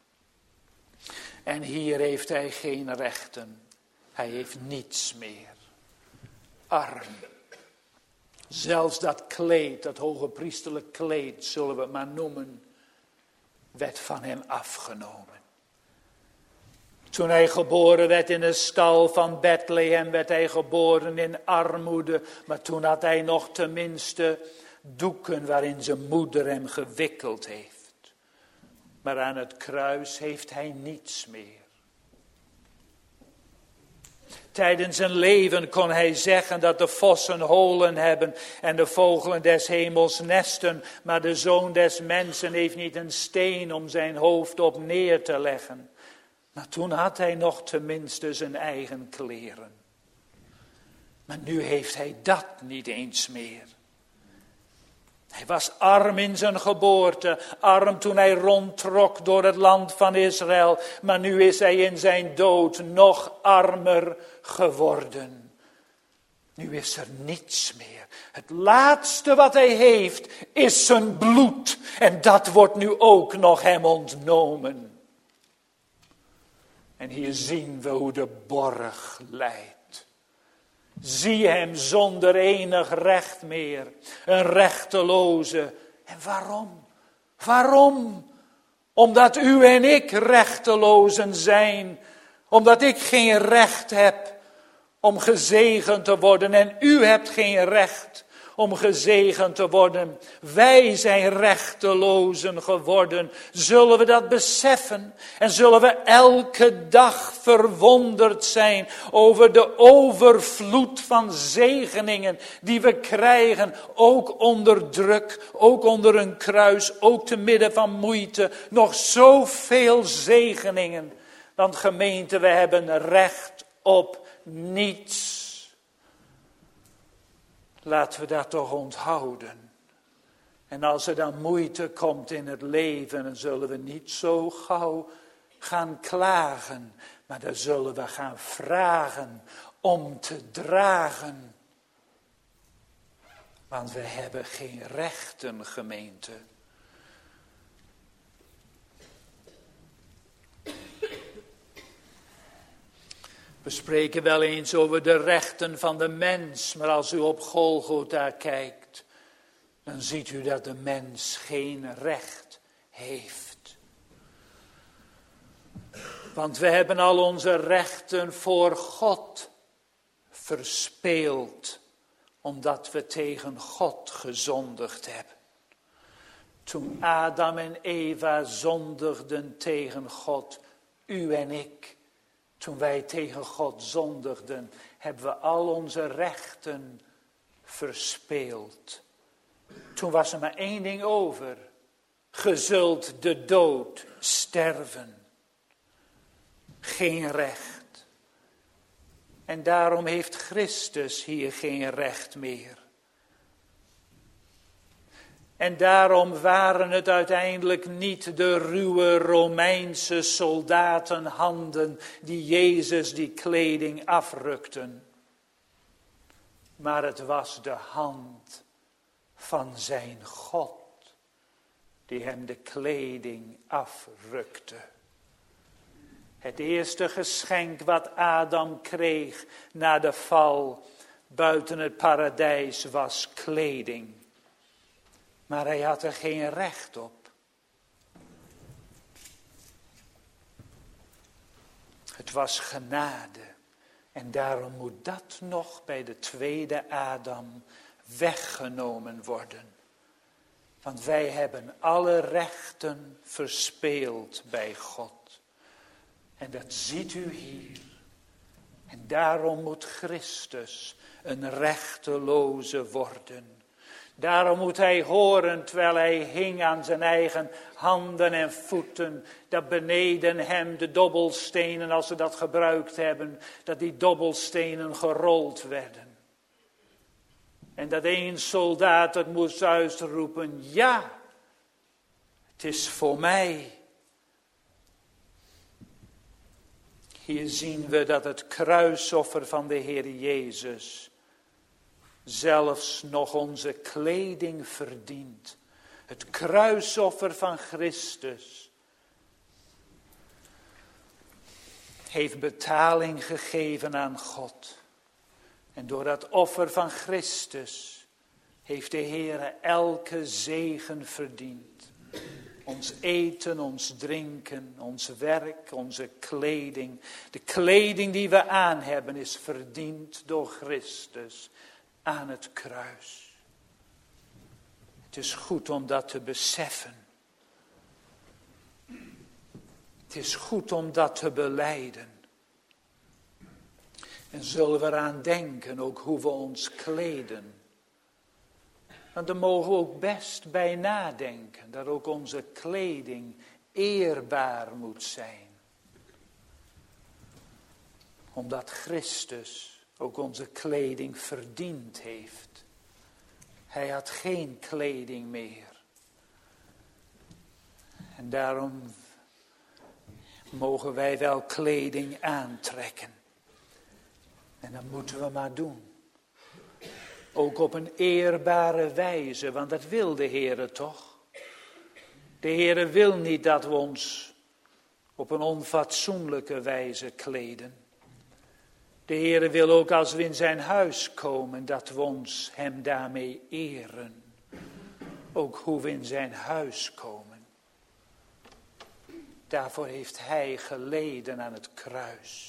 En hier heeft hij geen rechten. Hij heeft niets meer. Arm. Zelfs dat kleed, dat hoge priesterlijk kleed, zullen we het maar noemen, werd van hem afgenomen. Toen hij geboren werd in de stal van Bethlehem, werd hij geboren in armoede. Maar toen had hij nog tenminste doeken waarin zijn moeder hem gewikkeld heeft. Maar aan het kruis heeft hij niets meer. Tijdens zijn leven kon hij zeggen dat de vossen holen hebben en de vogelen des hemels nesten. Maar de Zoon des Mensen heeft niet een steen om zijn hoofd op neer te leggen. Maar toen had hij nog tenminste zijn eigen kleren. Maar nu heeft hij dat niet eens meer. Hij was arm in zijn geboorte, arm toen hij rondtrok door het land van Israël. Maar nu is hij in zijn dood nog armer geworden. Nu is er niets meer. Het laatste wat hij heeft is zijn bloed. En dat wordt nu ook nog hem ontnomen. En hier zien we hoe de borg leidt. Zie hem zonder enig recht meer. Een rechteloze. En waarom? Waarom? Omdat u en ik rechtelozen zijn. Omdat ik geen recht heb om gezegend te worden. En u hebt geen recht om gezegend te worden. Wij zijn rechtelozen geworden. Zullen we dat beseffen? En zullen we elke dag verwonderd zijn over de overvloed van zegeningen die we krijgen. Ook onder druk, ook onder een kruis, ook te midden van moeite. Nog zoveel zegeningen. Want gemeente, we hebben recht op niets. Laten we dat toch onthouden. En als er dan moeite komt in het leven, dan zullen we niet zo gauw gaan klagen. Maar dan zullen we gaan vragen om te dragen. Want we hebben geen rechten, gemeente. We spreken wel eens over de rechten van de mens, maar als u op Golgotha kijkt, dan ziet u dat de mens geen recht heeft. Want we hebben al onze rechten voor God verspeeld, omdat we tegen God gezondigd hebben. Toen Adam en Eva zondigden tegen God, u en ik. Toen wij tegen God zondigden, hebben we al onze rechten verspeeld. Toen was er maar één ding over. Ge zult de dood sterven. Geen recht. En daarom heeft Christus hier geen recht meer. En daarom waren het uiteindelijk niet de ruwe Romeinse soldatenhanden die Jezus die kleding afrukten. Maar het was de hand van zijn God die hem de kleding afrukte. Het eerste geschenk wat Adam kreeg na de val buiten het paradijs was kleding. Maar hij had er geen recht op. Het was genade. En daarom moet dat nog bij de tweede Adam weggenomen worden. Want wij hebben alle rechten verspeeld bij God. En dat ziet u hier. En daarom moet Christus een rechteloze worden. Daarom moet hij horen, terwijl hij hing aan zijn eigen handen en voeten, dat beneden hem de dobbelstenen, als ze dat gebruikt hebben, dat die dobbelstenen gerold werden. En dat één soldaat het moest uitroepen, ja, het is voor mij. Hier zien we dat het kruisoffer van de Heer Jezus zelfs nog onze kleding verdient. Het kruisoffer van Christus heeft betaling gegeven aan God. En door dat offer van Christus heeft de Heere elke zegen verdiend. Ons eten, ons drinken, ons werk, onze kleding. De kleding die we aan hebben is verdiend door Christus aan het kruis. Het is goed om dat te beseffen. Het is goed om dat te belijden. En zullen we eraan denken, ook hoe we ons kleden. Want daar mogen we ook best bij nadenken, dat ook onze kleding eerbaar moet zijn. Omdat Christus ook onze kleding verdiend heeft. Hij had geen kleding meer. En daarom mogen wij wel kleding aantrekken. En dat moeten we maar doen. Ook op een eerbare wijze, want dat wil de Heere toch? De Heere wil niet dat we ons op een onfatsoenlijke wijze kleden. De Heere wil ook als we in zijn huis komen, dat we ons hem daarmee eren. Ook hoe we in zijn huis komen. Daarvoor heeft hij geleden aan het kruis.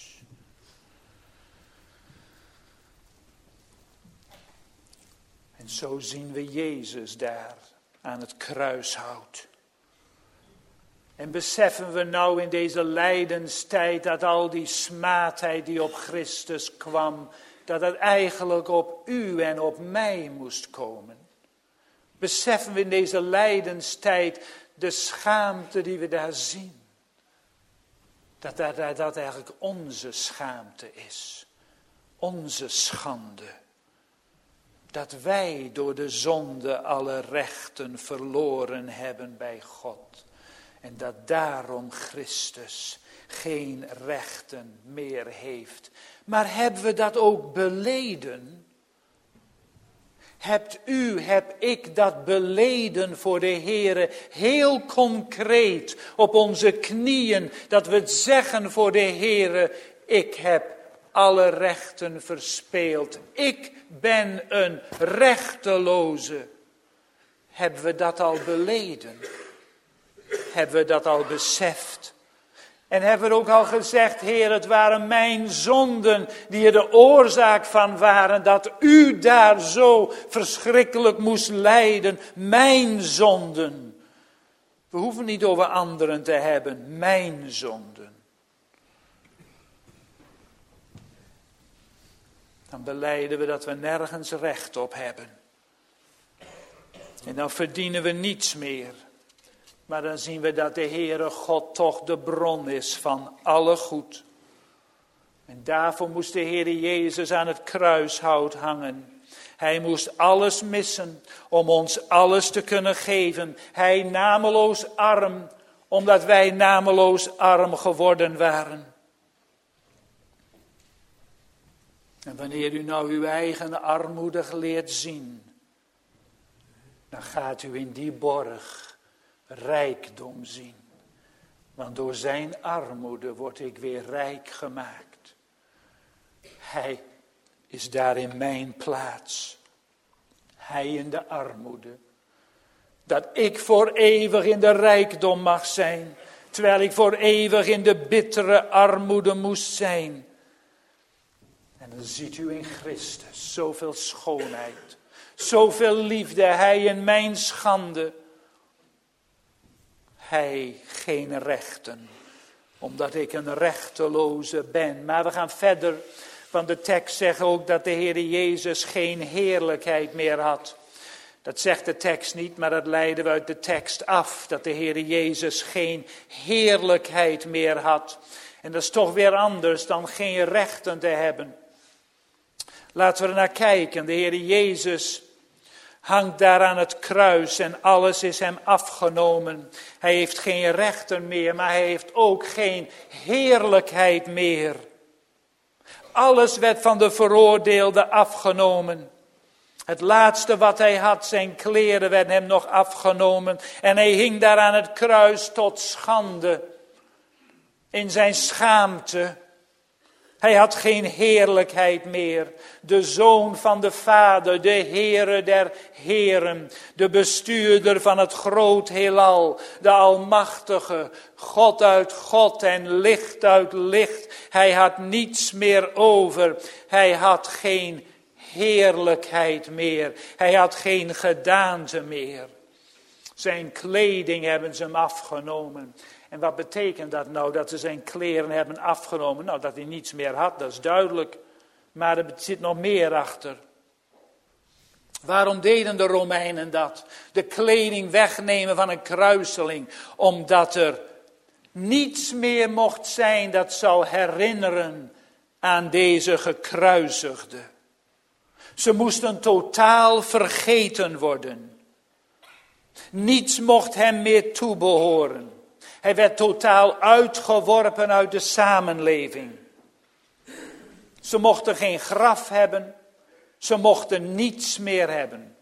En zo zien we Jezus daar aan het kruishout. En beseffen we nou in deze lijdenstijd dat al die smaadheid die op Christus kwam, dat het eigenlijk op u en op mij moest komen. Beseffen we in deze lijdenstijd de schaamte die we daar zien. Dat dat, dat, dat eigenlijk onze schaamte is. Onze schande. Dat wij door de zonde alle rechten verloren hebben bij God. En dat daarom Christus geen rechten meer heeft. Maar hebben we dat ook beleden? Hebt u, heb ik dat beleden voor de Heere heel concreet op onze knieën. Dat we het zeggen voor de Heere, ik heb alle rechten verspeeld. Ik ben een rechteloze. Hebben we dat al beleden? Hebben we dat al beseft? En hebben we ook al gezegd, Heer, het waren mijn zonden die er de oorzaak van waren, dat u daar zo verschrikkelijk moest lijden. Mijn zonden. We hoeven niet over anderen te hebben, mijn zonden. Dan belijden we dat we nergens recht op hebben. En dan verdienen we niets meer. Maar dan zien we dat de Heere God toch de bron is van alle goed. En daarvoor moest de Heere Jezus aan het kruishout hangen. Hij moest alles missen om ons alles te kunnen geven. Hij nameloos arm, omdat wij nameloos arm geworden waren. En wanneer u nou uw eigen armoede leert zien, dan gaat u in die borg rijkdom zien. Want door zijn armoede word ik weer rijk gemaakt. Hij is daar in mijn plaats. Hij in de armoede. Dat ik voor eeuwig in de rijkdom mag zijn. Terwijl ik voor eeuwig in de bittere armoede moest zijn. En dan ziet u in Christus zoveel schoonheid. Zoveel liefde. Hij in mijn schande. Hij geen rechten. Omdat ik een rechteloze ben. Maar we gaan verder. Want de tekst zegt ook dat de Heere Jezus geen heerlijkheid meer had. Dat zegt de tekst niet, maar dat leiden we uit de tekst af. Dat de Heere Jezus geen heerlijkheid meer had. En dat is toch weer anders dan geen rechten te hebben. Laten we er naar kijken. De Heere Jezus hangt daar aan het kruis en alles is hem afgenomen. Hij heeft geen rechten meer, maar hij heeft ook geen heerlijkheid meer. Alles werd van de veroordeelde afgenomen. Het laatste wat hij had, zijn kleren, werden hem nog afgenomen. En hij hing daar aan het kruis tot schande. In zijn schaamte. Hij had geen heerlijkheid meer. De Zoon van de Vader, de Heere der Heren, de bestuurder van het groot heelal, de Almachtige, God uit God en licht uit licht. Hij had niets meer over. Hij had geen heerlijkheid meer. Hij had geen gedaante meer. Zijn kleding hebben ze hem afgenomen. En wat betekent dat nou, dat ze zijn kleren hebben afgenomen? Nou, dat hij niets meer had, dat is duidelijk. Maar er zit nog meer achter. Waarom deden de Romeinen dat? De kleding wegnemen van een kruiseling. Omdat er niets meer mocht zijn dat zou herinneren aan deze gekruisigde. Ze moesten totaal vergeten worden. Niets mocht hem meer toebehoren. Hij werd totaal uitgeworpen uit de samenleving. Ze mochten geen graf hebben. Ze mochten niets meer hebben.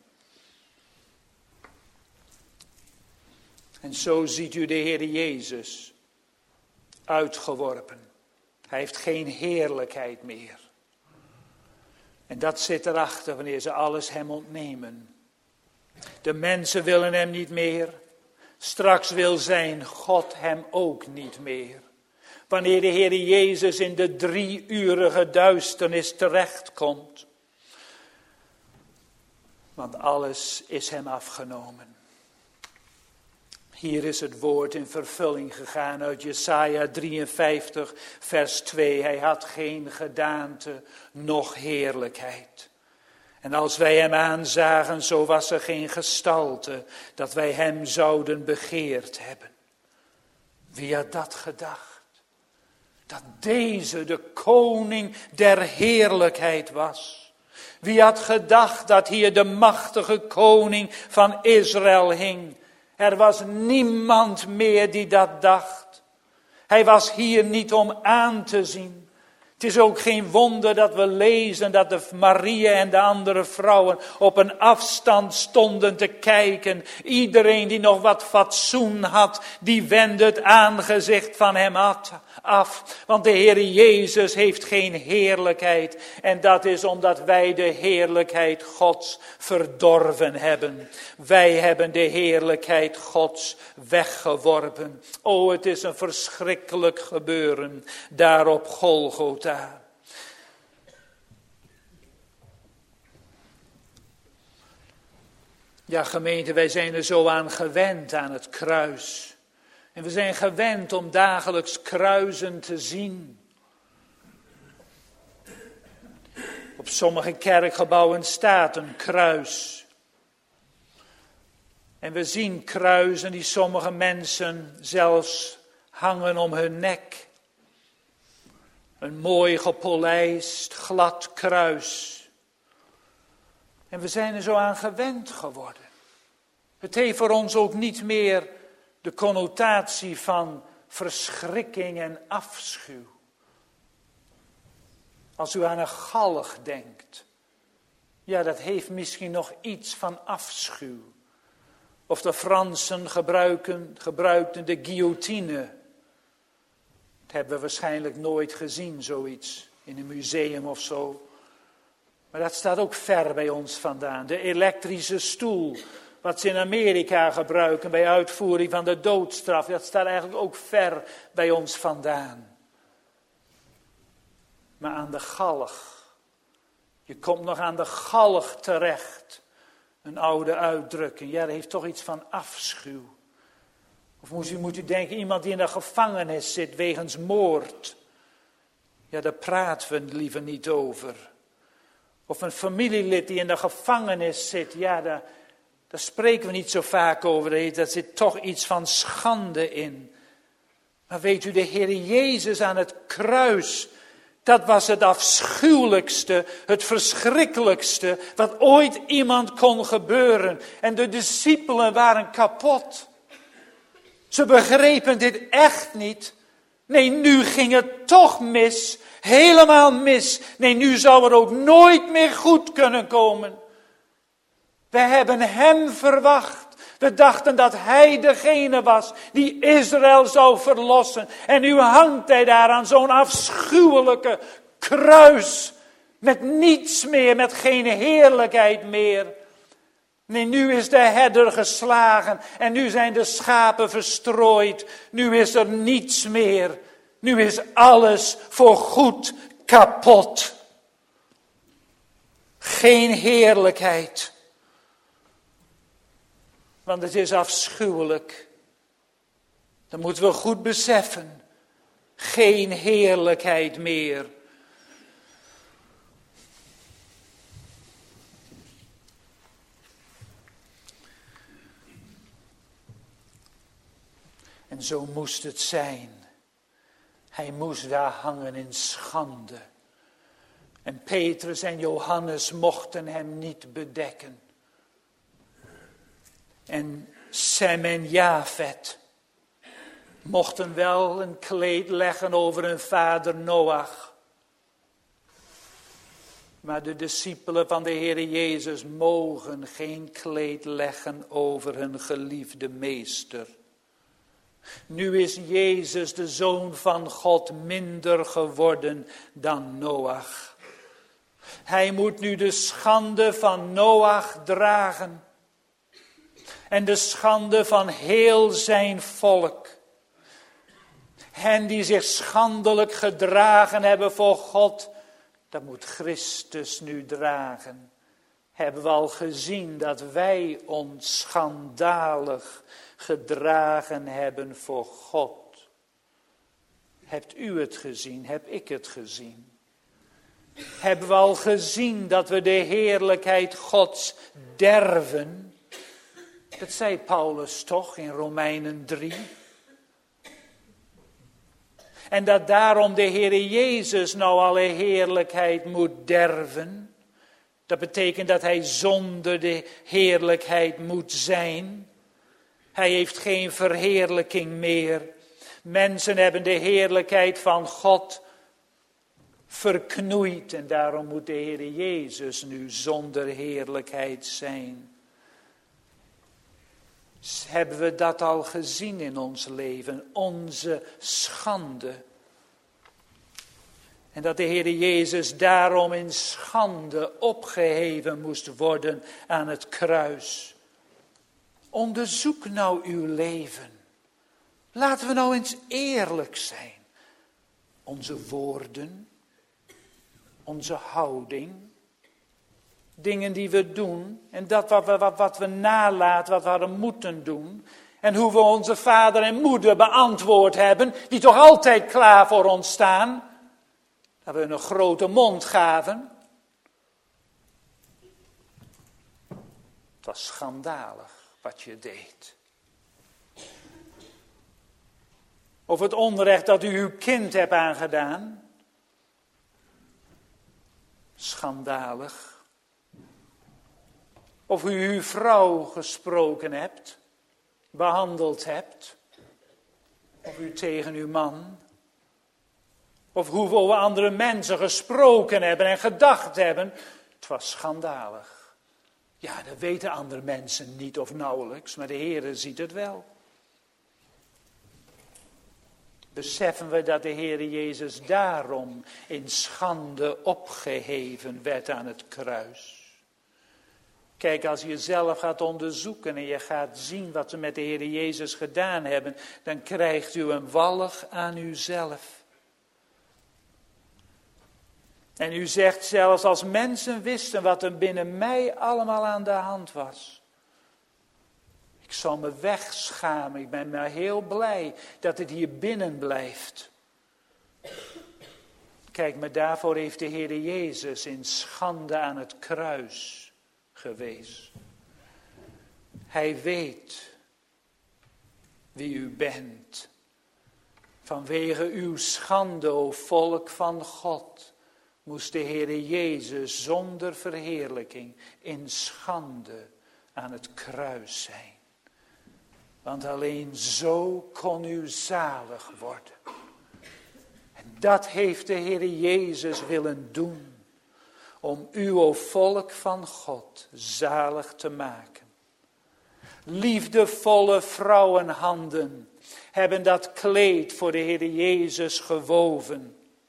En zo ziet u de Heer Jezus uitgeworpen. Hij heeft geen heerlijkheid meer. En dat zit erachter wanneer ze alles hem ontnemen. De mensen willen hem niet meer. Straks wil zijn God hem ook niet meer. Wanneer de Heer Jezus in de drieurige duisternis terechtkomt. Want alles is hem afgenomen. Hier is het woord in vervulling gegaan uit Jesaja drieënvijftig vers twee. Hij had geen gedaante, noch heerlijkheid. En als wij hem aanzagen, zo was er geen gestalte dat wij hem zouden begeerd hebben. Wie had dat gedacht? Dat deze de koning der heerlijkheid was. Wie had gedacht dat hier de machtige koning van Israël hing? Er was niemand meer die dat dacht. Hij was hier niet om aan te zien. Het is ook geen wonder dat we lezen dat de Maria en de andere vrouwen op een afstand stonden te kijken. Iedereen die nog wat fatsoen had, die wendde het aangezicht van hem af. Want de Heer Jezus heeft geen heerlijkheid. En dat is omdat wij de heerlijkheid Gods verdorven hebben. Wij hebben de heerlijkheid Gods weggeworpen. O, het is een verschrikkelijk gebeuren daar op Golgotha. Ja, gemeente, wij zijn er zo aan gewend aan het kruis. En we zijn gewend om dagelijks kruisen te zien. Op sommige kerkgebouwen staat een kruis. En we zien kruisen die sommige mensen zelfs hangen om hun nek. Een mooi gepolijst, glad kruis. En we zijn er zo aan gewend geworden. Het heeft voor ons ook niet meer de connotatie van verschrikking en afschuw. Als u aan een galg denkt. Ja, dat heeft misschien nog iets van afschuw. Of de Fransen gebruiken, gebruikten de guillotine. Dat hebben we waarschijnlijk nooit gezien, zoiets. In een museum of zo. Maar dat staat ook ver bij ons vandaan. De elektrische stoel. Wat ze in Amerika gebruiken bij uitvoering van de doodstraf. Dat staat eigenlijk ook ver bij ons vandaan. Maar aan de galg. Je komt nog aan de galg terecht. Een oude uitdrukking. Ja, dat heeft toch iets van afschuw. Of moet u, moet u denken, iemand die in de gevangenis zit wegens moord. Ja, daar praten we liever niet over. Of een familielid die in de gevangenis zit. Ja, daar, daar spreken we niet zo vaak over. Daar zit toch iets van schande in. Maar weet u, de Heer Jezus aan het kruis. Dat was het afschuwelijkste, het verschrikkelijkste wat ooit iemand kon gebeuren. En de discipelen waren kapot. Ze begrepen dit echt niet. Nee, nu ging het toch mis. Helemaal mis. Nee, nu zou het ook nooit meer goed kunnen komen. We hebben hem verwacht. We dachten dat hij degene was die Israël zou verlossen. En nu hangt hij daar aan zo'n afschuwelijke kruis, met niets meer, met geen heerlijkheid meer. Nee, nu is de herder geslagen en nu zijn de schapen verstrooid. Nu is er niets meer. Nu is alles voorgoed kapot. Geen heerlijkheid. Want het is afschuwelijk. Dat moeten we goed beseffen. Geen heerlijkheid meer. En zo moest het zijn. Hij moest daar hangen in schande. En Petrus en Johannes mochten hem niet bedekken. En Sem en Jafet mochten wel een kleed leggen over hun vader Noach. Maar de discipelen van de Heere Jezus mogen geen kleed leggen over hun geliefde meester. Nu is Jezus, de Zoon van God, minder geworden dan Noach. Hij moet nu de schande van Noach dragen. En de schande van heel zijn volk. Hen die zich schandelijk gedragen hebben voor God, dat moet Christus nu dragen. Hebben we al gezien dat wij ons schandalig gedragen hebben voor God. Hebt u het gezien? Heb ik het gezien? Hebben we al gezien dat we de heerlijkheid Gods derven? Dat zei Paulus toch in Romeinen drie. En dat daarom de Heere Jezus nou alle heerlijkheid moet derven. Dat betekent dat hij zonder de heerlijkheid moet zijn. Hij heeft geen verheerlijking meer. Mensen hebben de heerlijkheid van God verknoeid. En daarom moet de Heere Jezus nu zonder heerlijkheid zijn. Hebben we dat al gezien in ons leven? Onze schande. En dat de Heere Jezus daarom in schande opgeheven moest worden aan het kruis. Onderzoek nou uw leven. Laten we nou eens eerlijk zijn. Onze woorden, onze houding, dingen die we doen en dat wat we, wat, wat we nalaten, wat we hadden moeten doen. En hoe we onze vader en moeder beantwoord hebben, die toch altijd klaar voor ons staan. Dat we een grote mond gaven. Het was schandalig wat je deed. Of het onrecht dat u uw kind hebt aangedaan. Schandalig. Of u uw vrouw gesproken hebt, behandeld hebt. Of u tegen uw man. Of hoeveel we andere mensen gesproken hebben en gedacht hebben. Het was schandalig. Ja, dat weten andere mensen niet of nauwelijks, maar de Heere ziet het wel. Beseffen we dat de Heere Jezus daarom in schande opgeheven werd aan het kruis. Kijk, als je jezelf gaat onderzoeken en je gaat zien wat ze met de Heere Jezus gedaan hebben, dan krijgt u een walg aan uzelf. En u zegt zelfs, als mensen wisten wat er binnen mij allemaal aan de hand was. Ik zal me wegschamen, ik ben maar heel blij dat het hier binnen blijft. Kijk, maar daarvoor heeft de Heere Jezus in schande aan het kruis geweest. Hij weet wie u bent. Vanwege uw schande, o volk van God, moest de Heere Jezus zonder verheerlijking in schande aan het kruis zijn. Want alleen zo kon u zalig worden. En dat heeft de Heere Jezus willen doen. Om u, o volk van God, zalig te maken. Liefdevolle vrouwenhanden hebben dat kleed voor de Heere Jezus gewoven.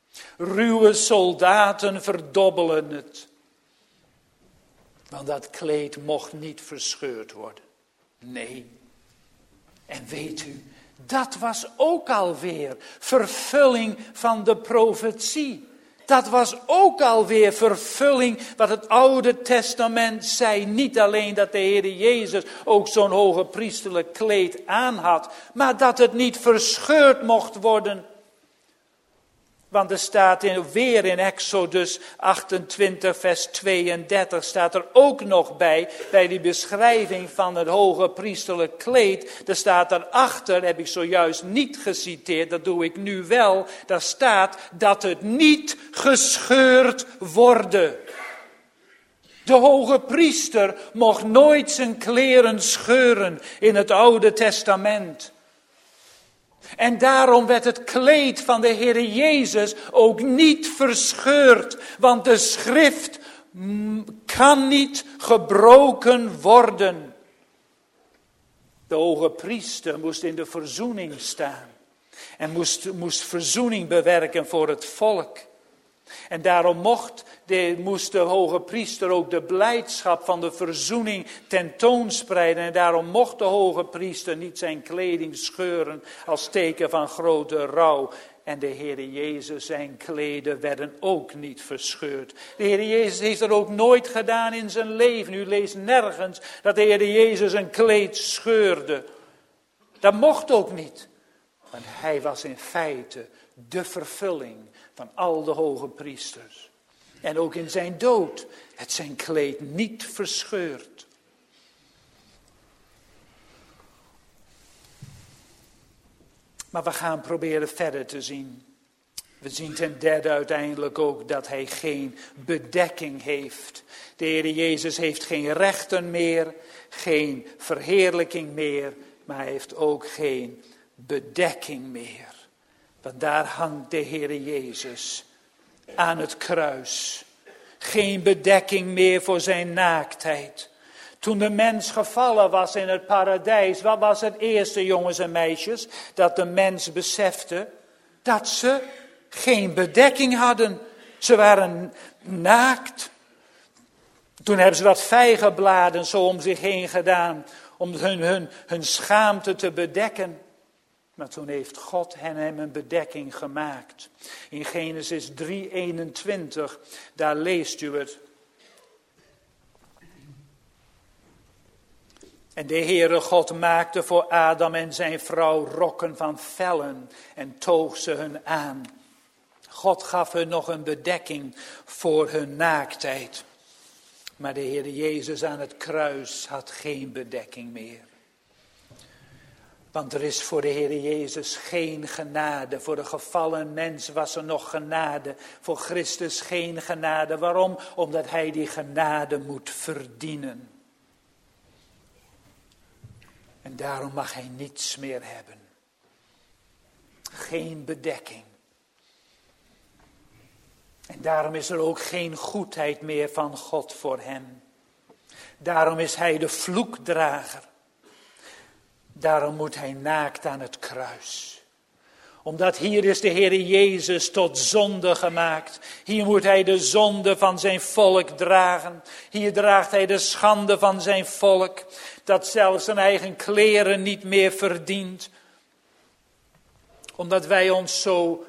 Ruwe soldaten verdobbelen het. Want dat kleed mocht niet verscheurd worden. Nee. En weet u, dat was ook alweer vervulling van de profetie. Dat was ook alweer vervulling wat het Oude Testament zei. Niet alleen dat de Heer Jezus ook zo'n hoge priesterlijk kleed aan had, maar dat het niet verscheurd mocht worden. Want er staat in, weer in Exodus achtentwintig vers tweeëndertig staat er ook nog bij, bij die beschrijving van het hoge priesterlijk kleed. Er staat daarachter, heb ik zojuist niet geciteerd, dat doe ik nu wel. Daar staat dat het niet gescheurd worden. De hoge priester mocht nooit zijn kleren scheuren in het Oude Testament. En daarom werd het kleed van de Heer Jezus ook niet verscheurd. Want de schrift kan niet gebroken worden. De hoge priester moest in de verzoening staan. En moest, moest verzoening bewerken voor het volk. En daarom mocht de, moest de hoge priester ook de blijdschap van de verzoening tentoonspreiden. En daarom mocht de hoge priester niet zijn kleding scheuren als teken van grote rouw. En de Heer Jezus, zijn kleden werden ook niet verscheurd. De Heer Jezus heeft dat ook nooit gedaan in zijn leven. U leest nergens dat de Heer Jezus een kleed scheurde. Dat mocht ook niet. Want hij was in feite de vervulling van al de hoge priesters. En ook in zijn dood werd zijn kleed niet verscheurd. Maar we gaan proberen verder te zien. We zien ten derde uiteindelijk ook dat hij geen bedekking heeft. De Heer Jezus heeft geen rechten meer, geen verheerlijking meer, maar hij heeft ook geen bedekking meer. Want daar hangt de Heer Jezus aan het kruis. Geen bedekking meer voor zijn naaktheid. Toen de mens gevallen was in het paradijs, wat was het eerste, jongens en meisjes, dat de mens besefte? Dat ze geen bedekking hadden. Ze waren naakt. Toen hebben ze wat vijgenbladen zo om zich heen gedaan, om hun, hun, hun schaamte te bedekken. Maar toen heeft God hen hem een bedekking gemaakt. In Genesis drie eenentwintig, daar leest u het. En de Heere God maakte voor Adam en zijn vrouw rokken van vellen en toog ze hun aan. God gaf hun nog een bedekking voor hun naaktheid. Maar de Heer Jezus aan het kruis had geen bedekking meer. Want er is voor de Heer Jezus geen genade. Voor de gevallen mens was er nog genade. Voor Christus geen genade. Waarom? Omdat hij die genade moet verdienen. En daarom mag hij niets meer hebben. Geen bedekking. En daarom is er ook geen goedheid meer van God voor hem. Daarom is hij de vloekdrager. Daarom moet hij naakt aan het kruis. Omdat hier is de Heer Jezus tot zonde gemaakt. Hier moet hij de zonde van zijn volk dragen. Hier draagt hij de schande van zijn volk. Dat zelfs zijn eigen kleren niet meer verdient. Omdat wij ons zo,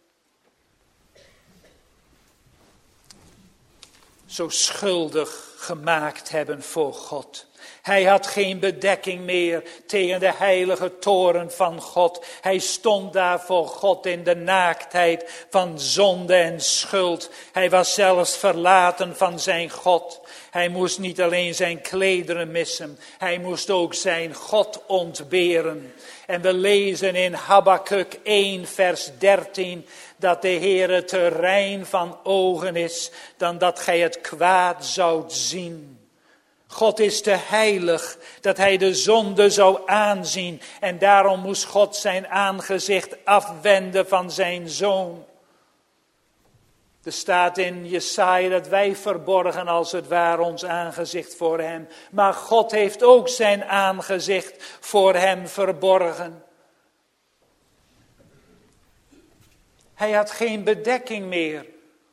zo schuldig gemaakt hebben voor God. Hij had geen bedekking meer tegen de heilige toren van God. Hij stond daar voor God in de naaktheid van zonde en schuld. Hij was zelfs verlaten van zijn God. Hij moest niet alleen zijn klederen missen, hij moest ook zijn God ontberen. En we lezen in Habakuk één vers dertien dat de Heere te rein van ogen is dan dat gij het kwaad zoudt zien. God is te heilig dat hij de zonde zou aanzien. En daarom moest God zijn aangezicht afwenden van zijn zoon. Er staat in Jesaja dat wij verborgen als het ware ons aangezicht voor hem. Maar God heeft ook zijn aangezicht voor hem verborgen. Hij had geen bedekking meer.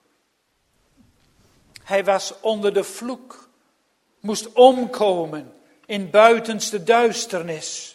Hij was onder de vloek. Moest omkomen in buitenste duisternis.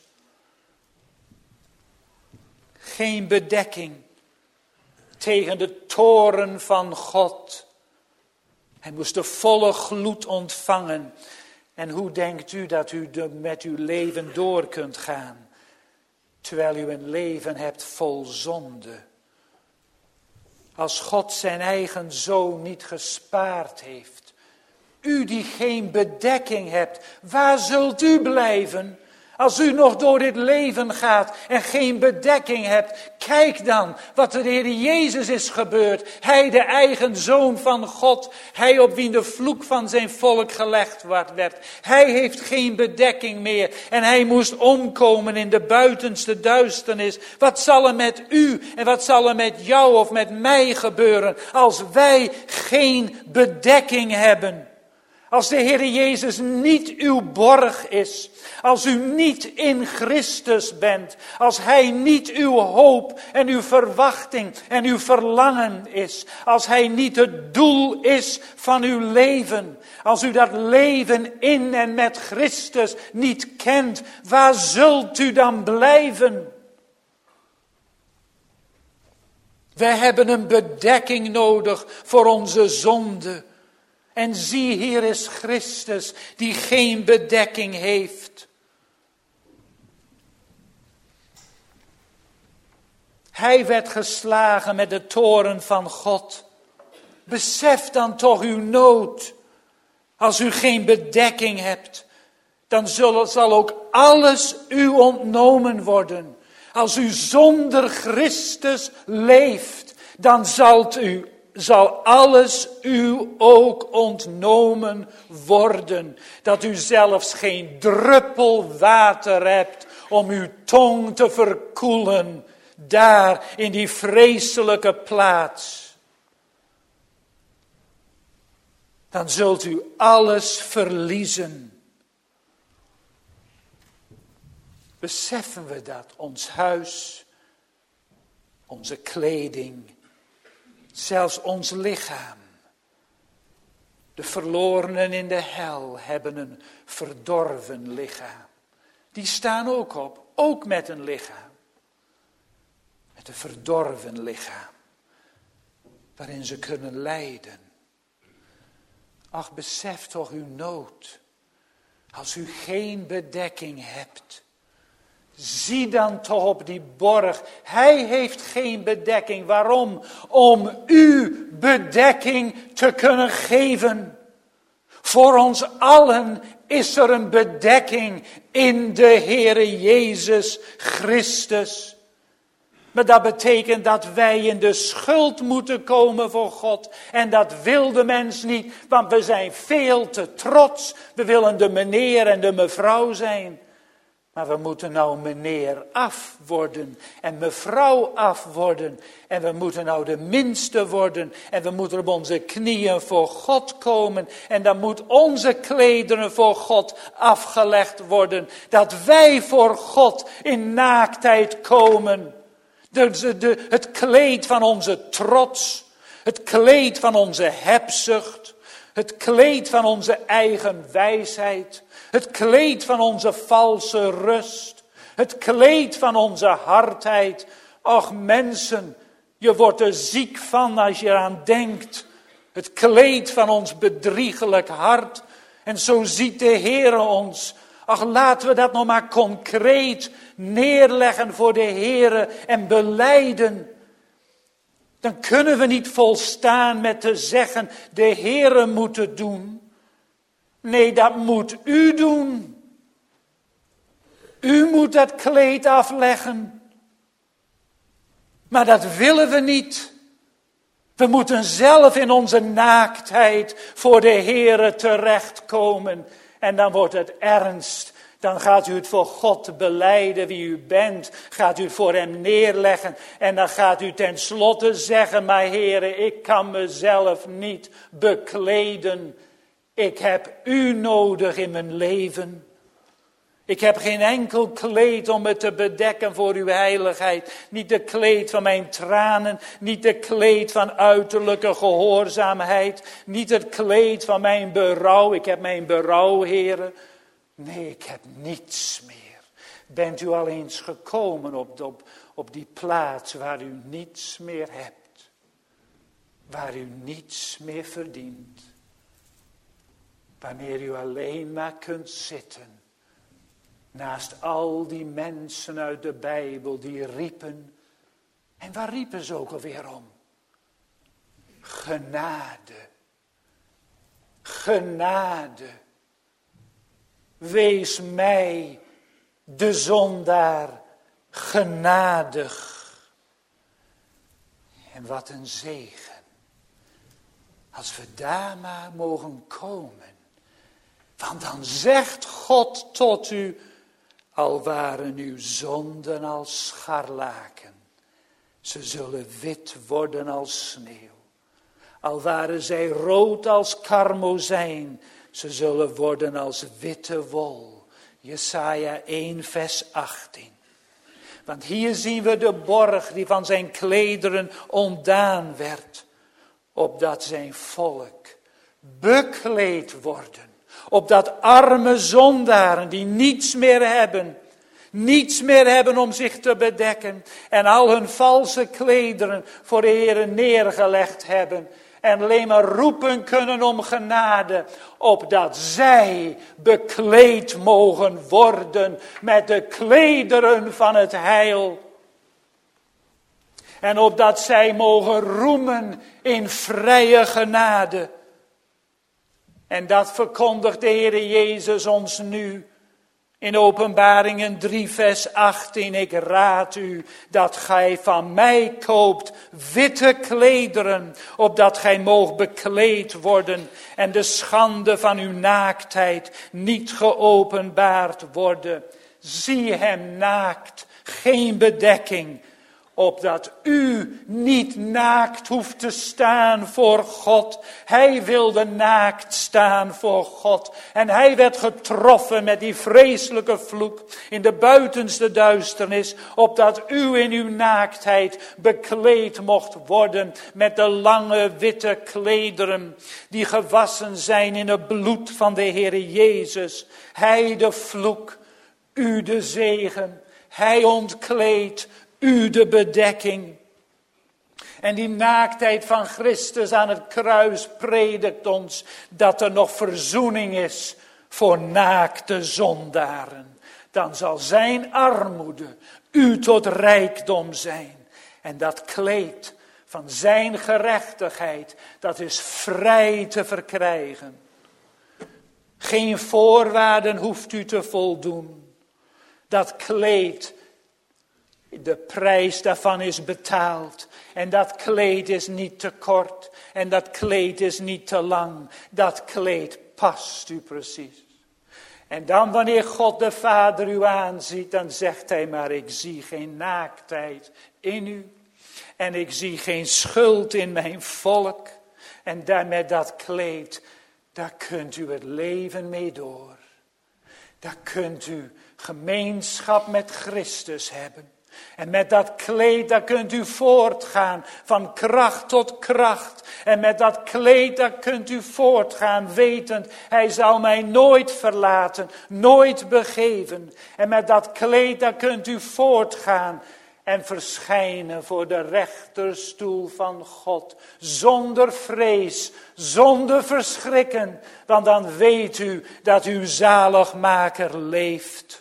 Geen bedekking tegen de toorn van God. Hij moest de volle gloed ontvangen. En hoe denkt u dat u met uw leven door kunt gaan, terwijl u een leven hebt vol zonde? Als God zijn eigen zoon niet gespaard heeft, u die geen bedekking hebt, waar zult u blijven? Als u nog door dit leven gaat en geen bedekking hebt, kijk dan wat er de Heer Jezus is gebeurd. Hij, de eigen zoon van God, hij op wie de vloek van zijn volk gelegd werd. Hij heeft geen bedekking meer en hij moest omkomen in de buitenste duisternis. Wat zal er met u en wat zal er met jou of met mij gebeuren als wij geen bedekking hebben? Als de Heer Jezus niet uw borg is, als u niet in Christus bent, als Hij niet uw hoop en uw verwachting en uw verlangen is, als Hij niet het doel is van uw leven, als u dat leven in en met Christus niet kent, waar zult u dan blijven? Wij hebben een bedekking nodig voor onze zonde. En zie, hier is Christus die geen bedekking heeft. Hij werd geslagen met de toorn van God. Besef dan toch uw nood. Als u geen bedekking hebt, dan zal ook alles u ontnomen worden. Als u zonder Christus leeft, dan zult u zal alles u ook ontnomen worden. Dat u zelfs geen druppel water hebt om uw tong te verkoelen. Daar in die vreselijke plaats. Dan zult u alles verliezen. Beseffen we dat? Ons huis, onze kleding, zelfs ons lichaam. De verlorenen in de hel hebben een verdorven lichaam. Die staan ook op, ook met een lichaam. Met een verdorven lichaam. Waarin ze kunnen lijden. Ach, besef toch uw nood. Als u geen bedekking hebt. Zie dan toch op die borg. Hij heeft geen bedekking. Waarom? Om u bedekking te kunnen geven. Voor ons allen is er een bedekking in de Heere Jezus Christus. Maar dat betekent dat wij in de schuld moeten komen voor God. En dat wil de mens niet, want we zijn veel te trots. We willen de meneer en de mevrouw zijn. Maar we moeten nou meneer af worden en mevrouw af worden. En we moeten nou de minste worden. En we moeten op onze knieën voor God komen. En dan moet onze klederen voor God afgelegd worden. Dat wij voor God in naaktheid komen. De, de, de, het kleed van onze trots. Het kleed van onze hebzucht. Het kleed van onze eigen wijsheid. Het kleed van onze valse rust. Het kleed van onze hardheid. Och mensen, je wordt er ziek van als je eraan denkt. Het kleed van ons bedriegelijk hart. En zo ziet de Heere ons. Ach, laten we dat nog maar concreet neerleggen voor de Heere en belijden. Dan kunnen we niet volstaan met te zeggen, de Heere moet het doen. Nee, dat moet u doen. U moet dat kleed afleggen. Maar dat willen we niet. We moeten zelf in onze naaktheid voor de Heere terechtkomen. En dan wordt het ernst. Dan gaat u het voor God belijden wie u bent. Gaat u het voor hem neerleggen. En dan gaat u tenslotte zeggen, maar Heere, ik kan mezelf niet bekleden. Ik heb u nodig in mijn leven. Ik heb geen enkel kleed om me te bedekken voor uw heiligheid. Niet de kleed van mijn tranen, niet de kleed van uiterlijke gehoorzaamheid. Niet het kleed van mijn berouw. Ik heb mijn berouw, Heere. Nee, ik heb niets meer. Bent u al eens gekomen op, op, op die plaats waar u niets meer hebt? Waar u niets meer verdient? Wanneer u alleen maar kunt zitten. Naast al die mensen uit de Bijbel die riepen. En waar riepen ze ook alweer om? Genade. Genade. Wees mij, de zondaar, genadig. En wat een zegen. Als we daar maar mogen komen. Want dan zegt God tot u, al waren uw zonden als scharlaken, ze zullen wit worden als sneeuw. Al waren zij rood als karmozijn, ze zullen worden als witte wol. Jesaja één vers achttien. Want hier zien we de borg die van zijn klederen ontdaan werd, opdat zijn volk bekleed worden. Opdat arme zondaren die niets meer hebben, niets meer hebben om zich te bedekken en al hun valse klederen voor de Heere neergelegd hebben en alleen maar roepen kunnen om genade, opdat zij bekleed mogen worden met de klederen van het heil. En opdat zij mogen roemen in vrije genade. En dat verkondigt de Heere Jezus ons nu in Openbaringen drie vers achttien. Ik raad u dat gij van mij koopt witte klederen, opdat gij moogt bekleed worden en de schande van uw naaktheid niet geopenbaard worden. Zie hem naakt, geen bedekking, opdat u niet naakt hoeft te staan voor God. Hij wilde naakt staan voor God. En hij werd getroffen met die vreselijke vloek in de buitenste duisternis, opdat u in uw naaktheid bekleed mocht worden met de lange witte klederen die gewassen zijn in het bloed van de Heere Jezus. Hij de vloek, u de zegen. Hij ontkleedt, u de bedekking. En die naaktheid van Christus aan het kruis predikt ons dat er nog verzoening is voor naakte zondaren. Dan zal zijn armoede u tot rijkdom zijn. En dat kleed van zijn gerechtigheid, dat is vrij te verkrijgen. Geen voorwaarden hoeft u te voldoen. Dat kleed, de prijs daarvan is betaald. En dat kleed is niet te kort. En dat kleed is niet te lang. Dat kleed past u precies. En dan wanneer God de Vader u aanziet, dan zegt hij maar, ik zie geen naaktheid in u. En ik zie geen schuld in mijn volk. En daar met dat kleed, daar kunt u het leven mee door. Daar kunt u gemeenschap met Christus hebben. En met dat kleed, daar kunt u voortgaan van kracht tot kracht. En met dat kleed, daar kunt u voortgaan wetend, hij zal mij nooit verlaten, nooit begeven. En met dat kleed, daar kunt u voortgaan en verschijnen voor de rechterstoel van God. Zonder vrees, zonder verschrikken, want dan weet u dat uw zaligmaker leeft.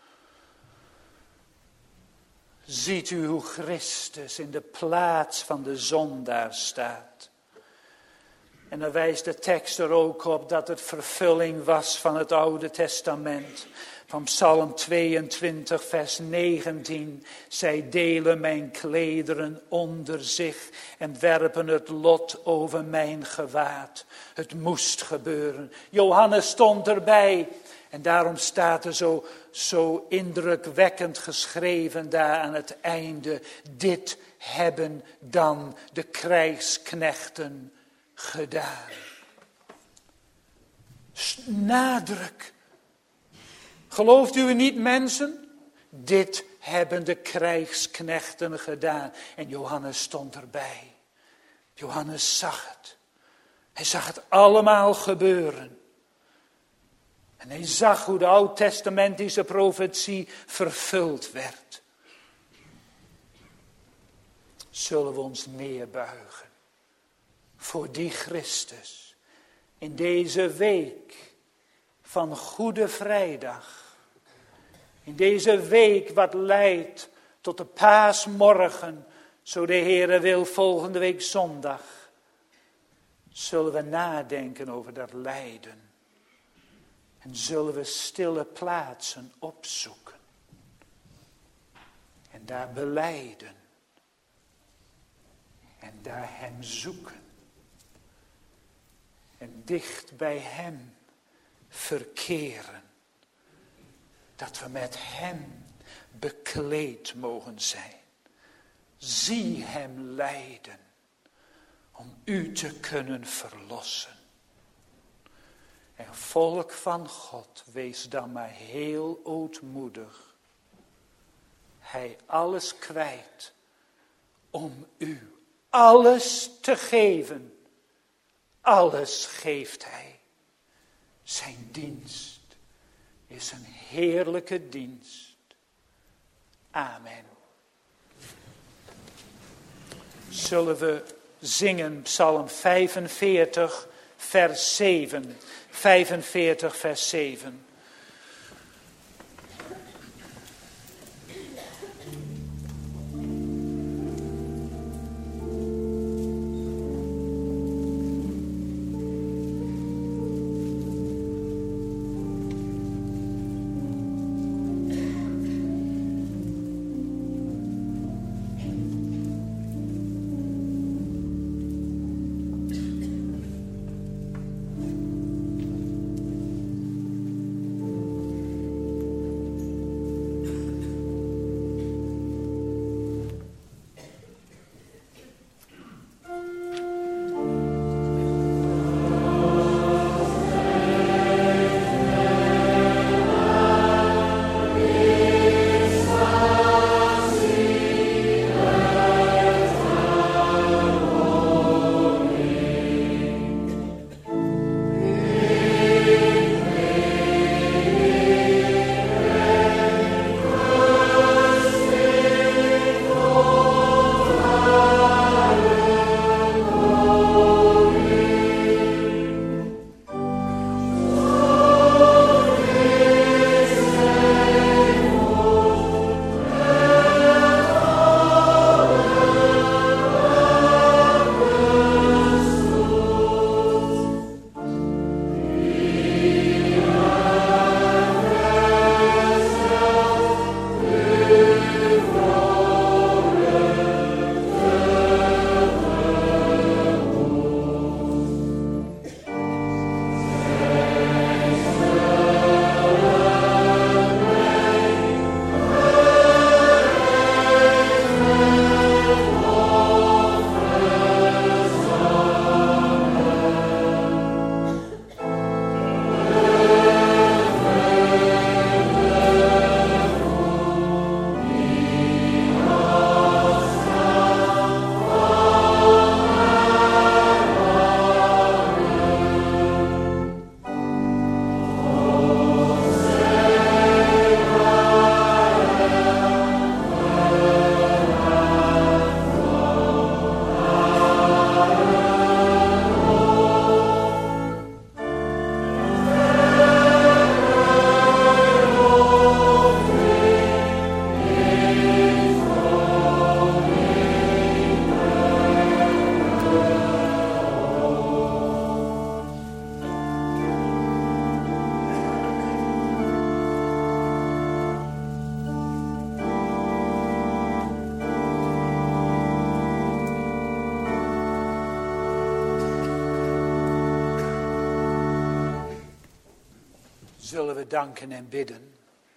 Ziet u hoe Christus in de plaats van de zondaar staat. En dan wijst de tekst er ook op dat het vervulling was van het Oude Testament. Van Psalm tweeëntwintig vers negentien. Zij delen mijn klederen onder zich en werpen het lot over mijn gewaad. Het moest gebeuren. Johannes stond erbij. En daarom staat er zo, zo indrukwekkend geschreven daar aan het einde. Dit hebben dan de krijgsknechten gedaan. Nadruk. Gelooft u niet, mensen? Dit hebben de krijgsknechten gedaan. En Johannes stond erbij. Johannes zag het. Hij zag het allemaal gebeuren. En hij zag hoe de oud-testamentische profetie vervuld werd. Zullen we ons neerbuigen voor die Christus in deze week van Goede Vrijdag. In deze week wat leidt tot de paasmorgen, zo de Heere wil, volgende week zondag. Zullen we nadenken over dat lijden. En zullen we stille plaatsen opzoeken. En daar belijden. En daar hem zoeken. En dicht bij hem verkeren. Dat we met hem bekleed mogen zijn. Zie hem lijden. Om u te kunnen verlossen. En volk van God, wees dan maar heel ootmoedig. Hij alles kwijt om u alles te geven. Alles geeft hij. Zijn dienst is een heerlijke dienst. Amen. Zullen we zingen Psalm vijfenveertig, vers zeven. vijfenveertig, vers zeven. Zullen we danken en bidden.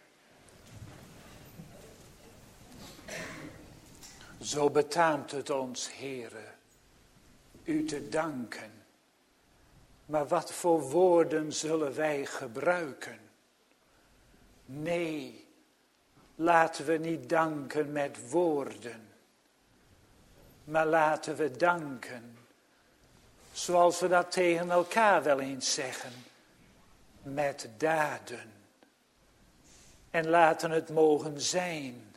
Zo betaamt het ons, Heere, u te danken. Maar wat voor woorden zullen wij gebruiken Nee, laten we niet danken met woorden, maar laten we danken, zoals we dat tegen elkaar wel eens zeggen, met daden. En laten het mogen zijn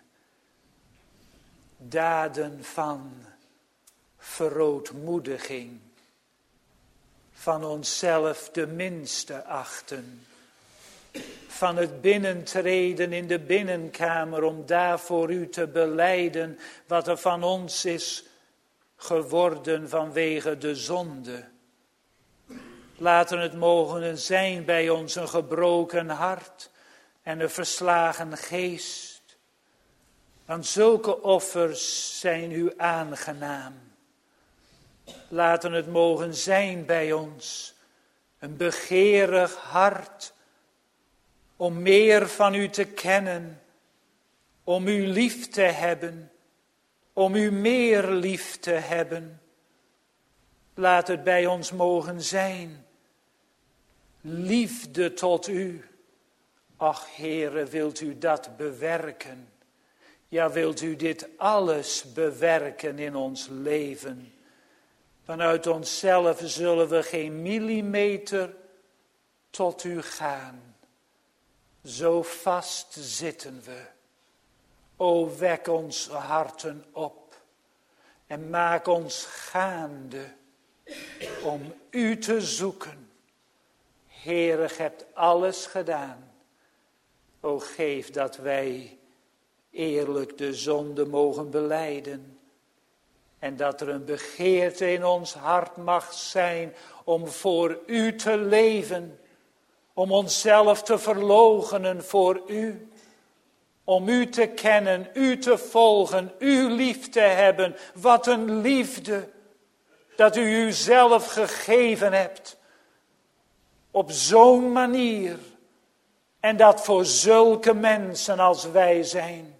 daden van verootmoediging, van onszelf de minste achten, van het binnentreden in de binnenkamer om daar voor u te belijden wat er van ons is geworden vanwege de zonde. Laten het mogen zijn bij ons een gebroken hart en een verslagen geest. Want zulke offers zijn u aangenaam. Laten het mogen zijn bij ons een begeerig hart om meer van u te kennen, om u lief te hebben, om u meer lief te hebben. Laat het bij ons mogen zijn liefde tot u. Ach, Heere, wilt u dat bewerken? Ja, wilt u dit alles bewerken in ons leven? Vanuit onszelf zullen we geen millimeter tot u gaan. Zo vast zitten we. O, wek ons harten op en maak ons gaande om u te zoeken. Heere, gij hebt alles gedaan. O, geef dat wij eerlijk de zonde mogen belijden. En dat er een begeerte in ons hart mag zijn om voor u te leven. Om onszelf te verloochenen voor u. Om u te kennen, u te volgen, u lief te hebben. Wat een liefde dat u uzelf gegeven hebt. Op zo'n manier. En dat voor zulke mensen als wij zijn.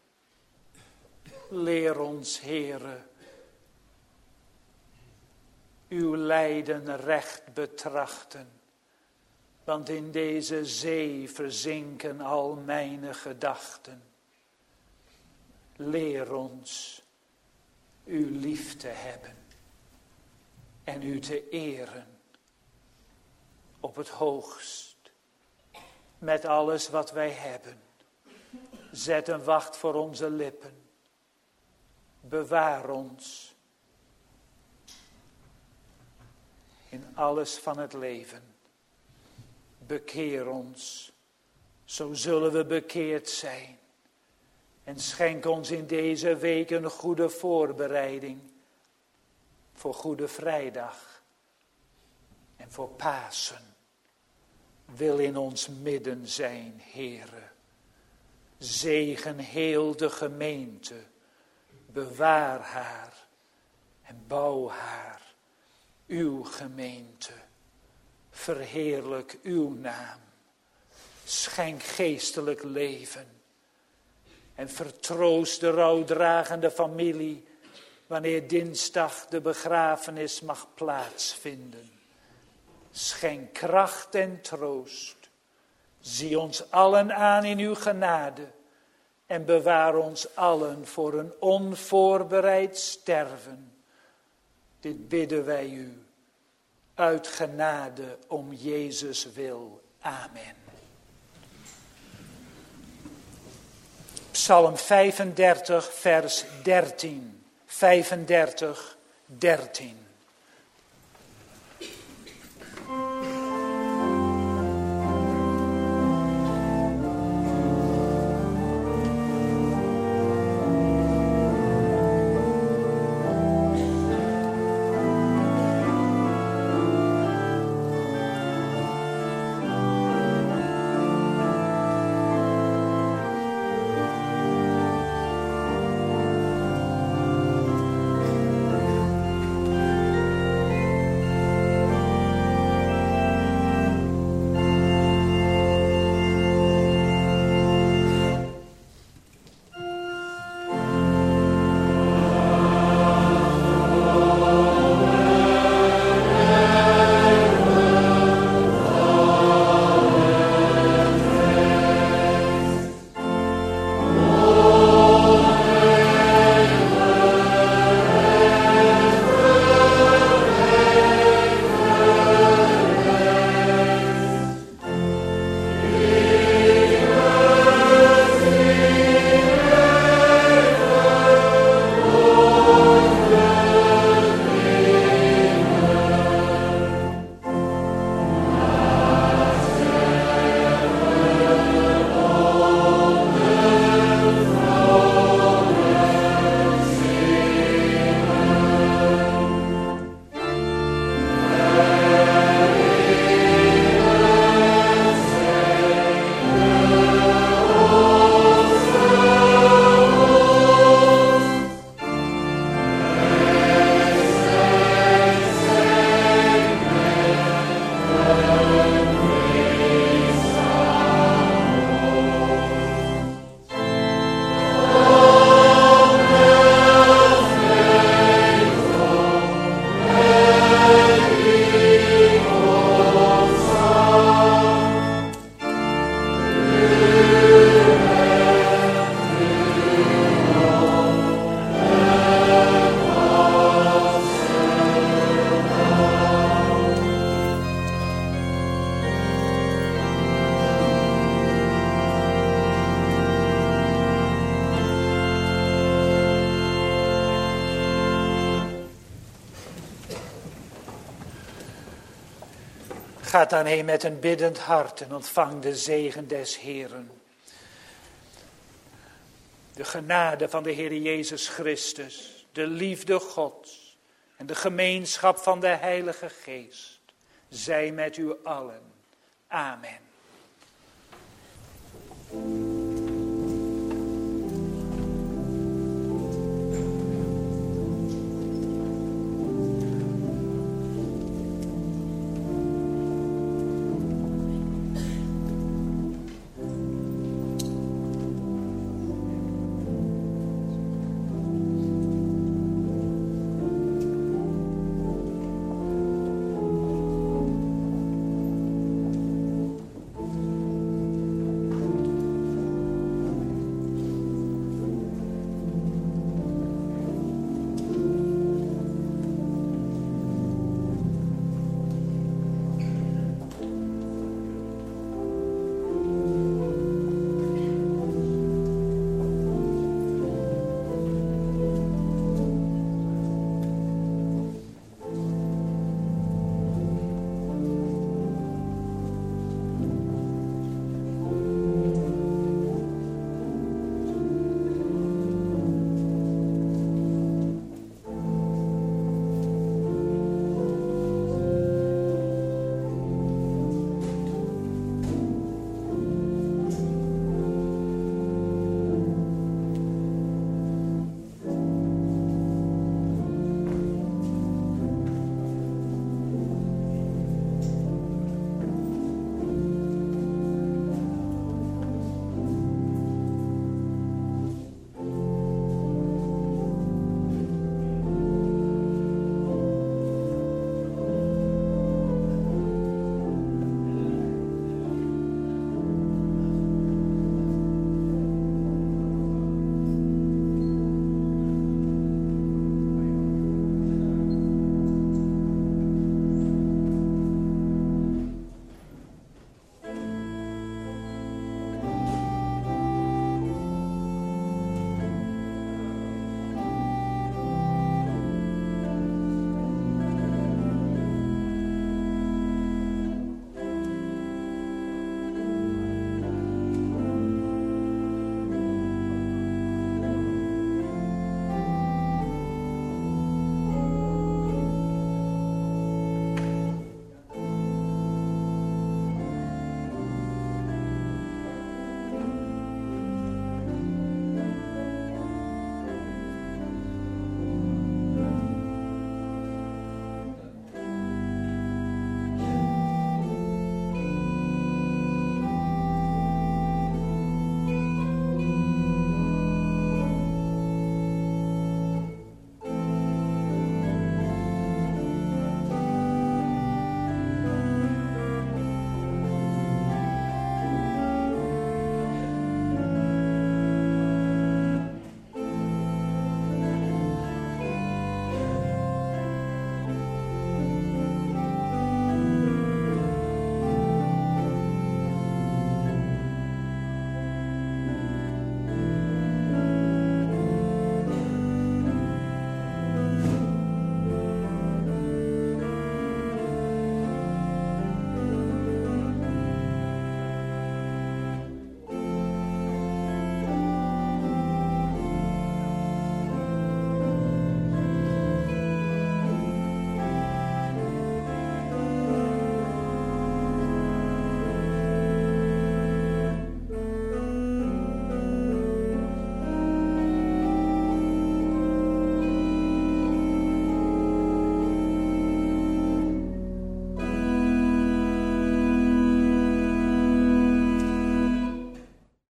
Leer ons, Heere, uw lijden recht betrachten. Want in deze zee verzinken al mijn gedachten. Leer ons u lief te hebben en u te eren op het hoogst met alles wat wij hebben. Zet een wacht voor onze lippen. Bewaar ons in alles van het leven. Bekeer ons, zo zullen we bekeerd zijn. En schenk ons in deze week een goede voorbereiding voor Goede Vrijdag en voor Pasen. Wil in ons midden zijn, Heere. Zegen heel de gemeente, bewaar haar en bouw haar, uw gemeente. Verheerlijk uw naam. Schenk geestelijk leven. En vertroost de rouwdragende familie wanneer dinsdag de begrafenis mag plaatsvinden. Schenk kracht en troost. Zie ons allen aan in uw genade. En bewaar ons allen voor een onvoorbereid sterven. Dit bidden wij u. Uit genade om Jezus wil. Amen. Psalm vijfendertig, vers dertien. vijfendertig, dertien. Ga dan heen met een biddend hart en ontvang de zegen des Heeren. De genade van de Heer Jezus Christus, de liefde Gods en de gemeenschap van de Heilige Geest, zij met u allen. Amen.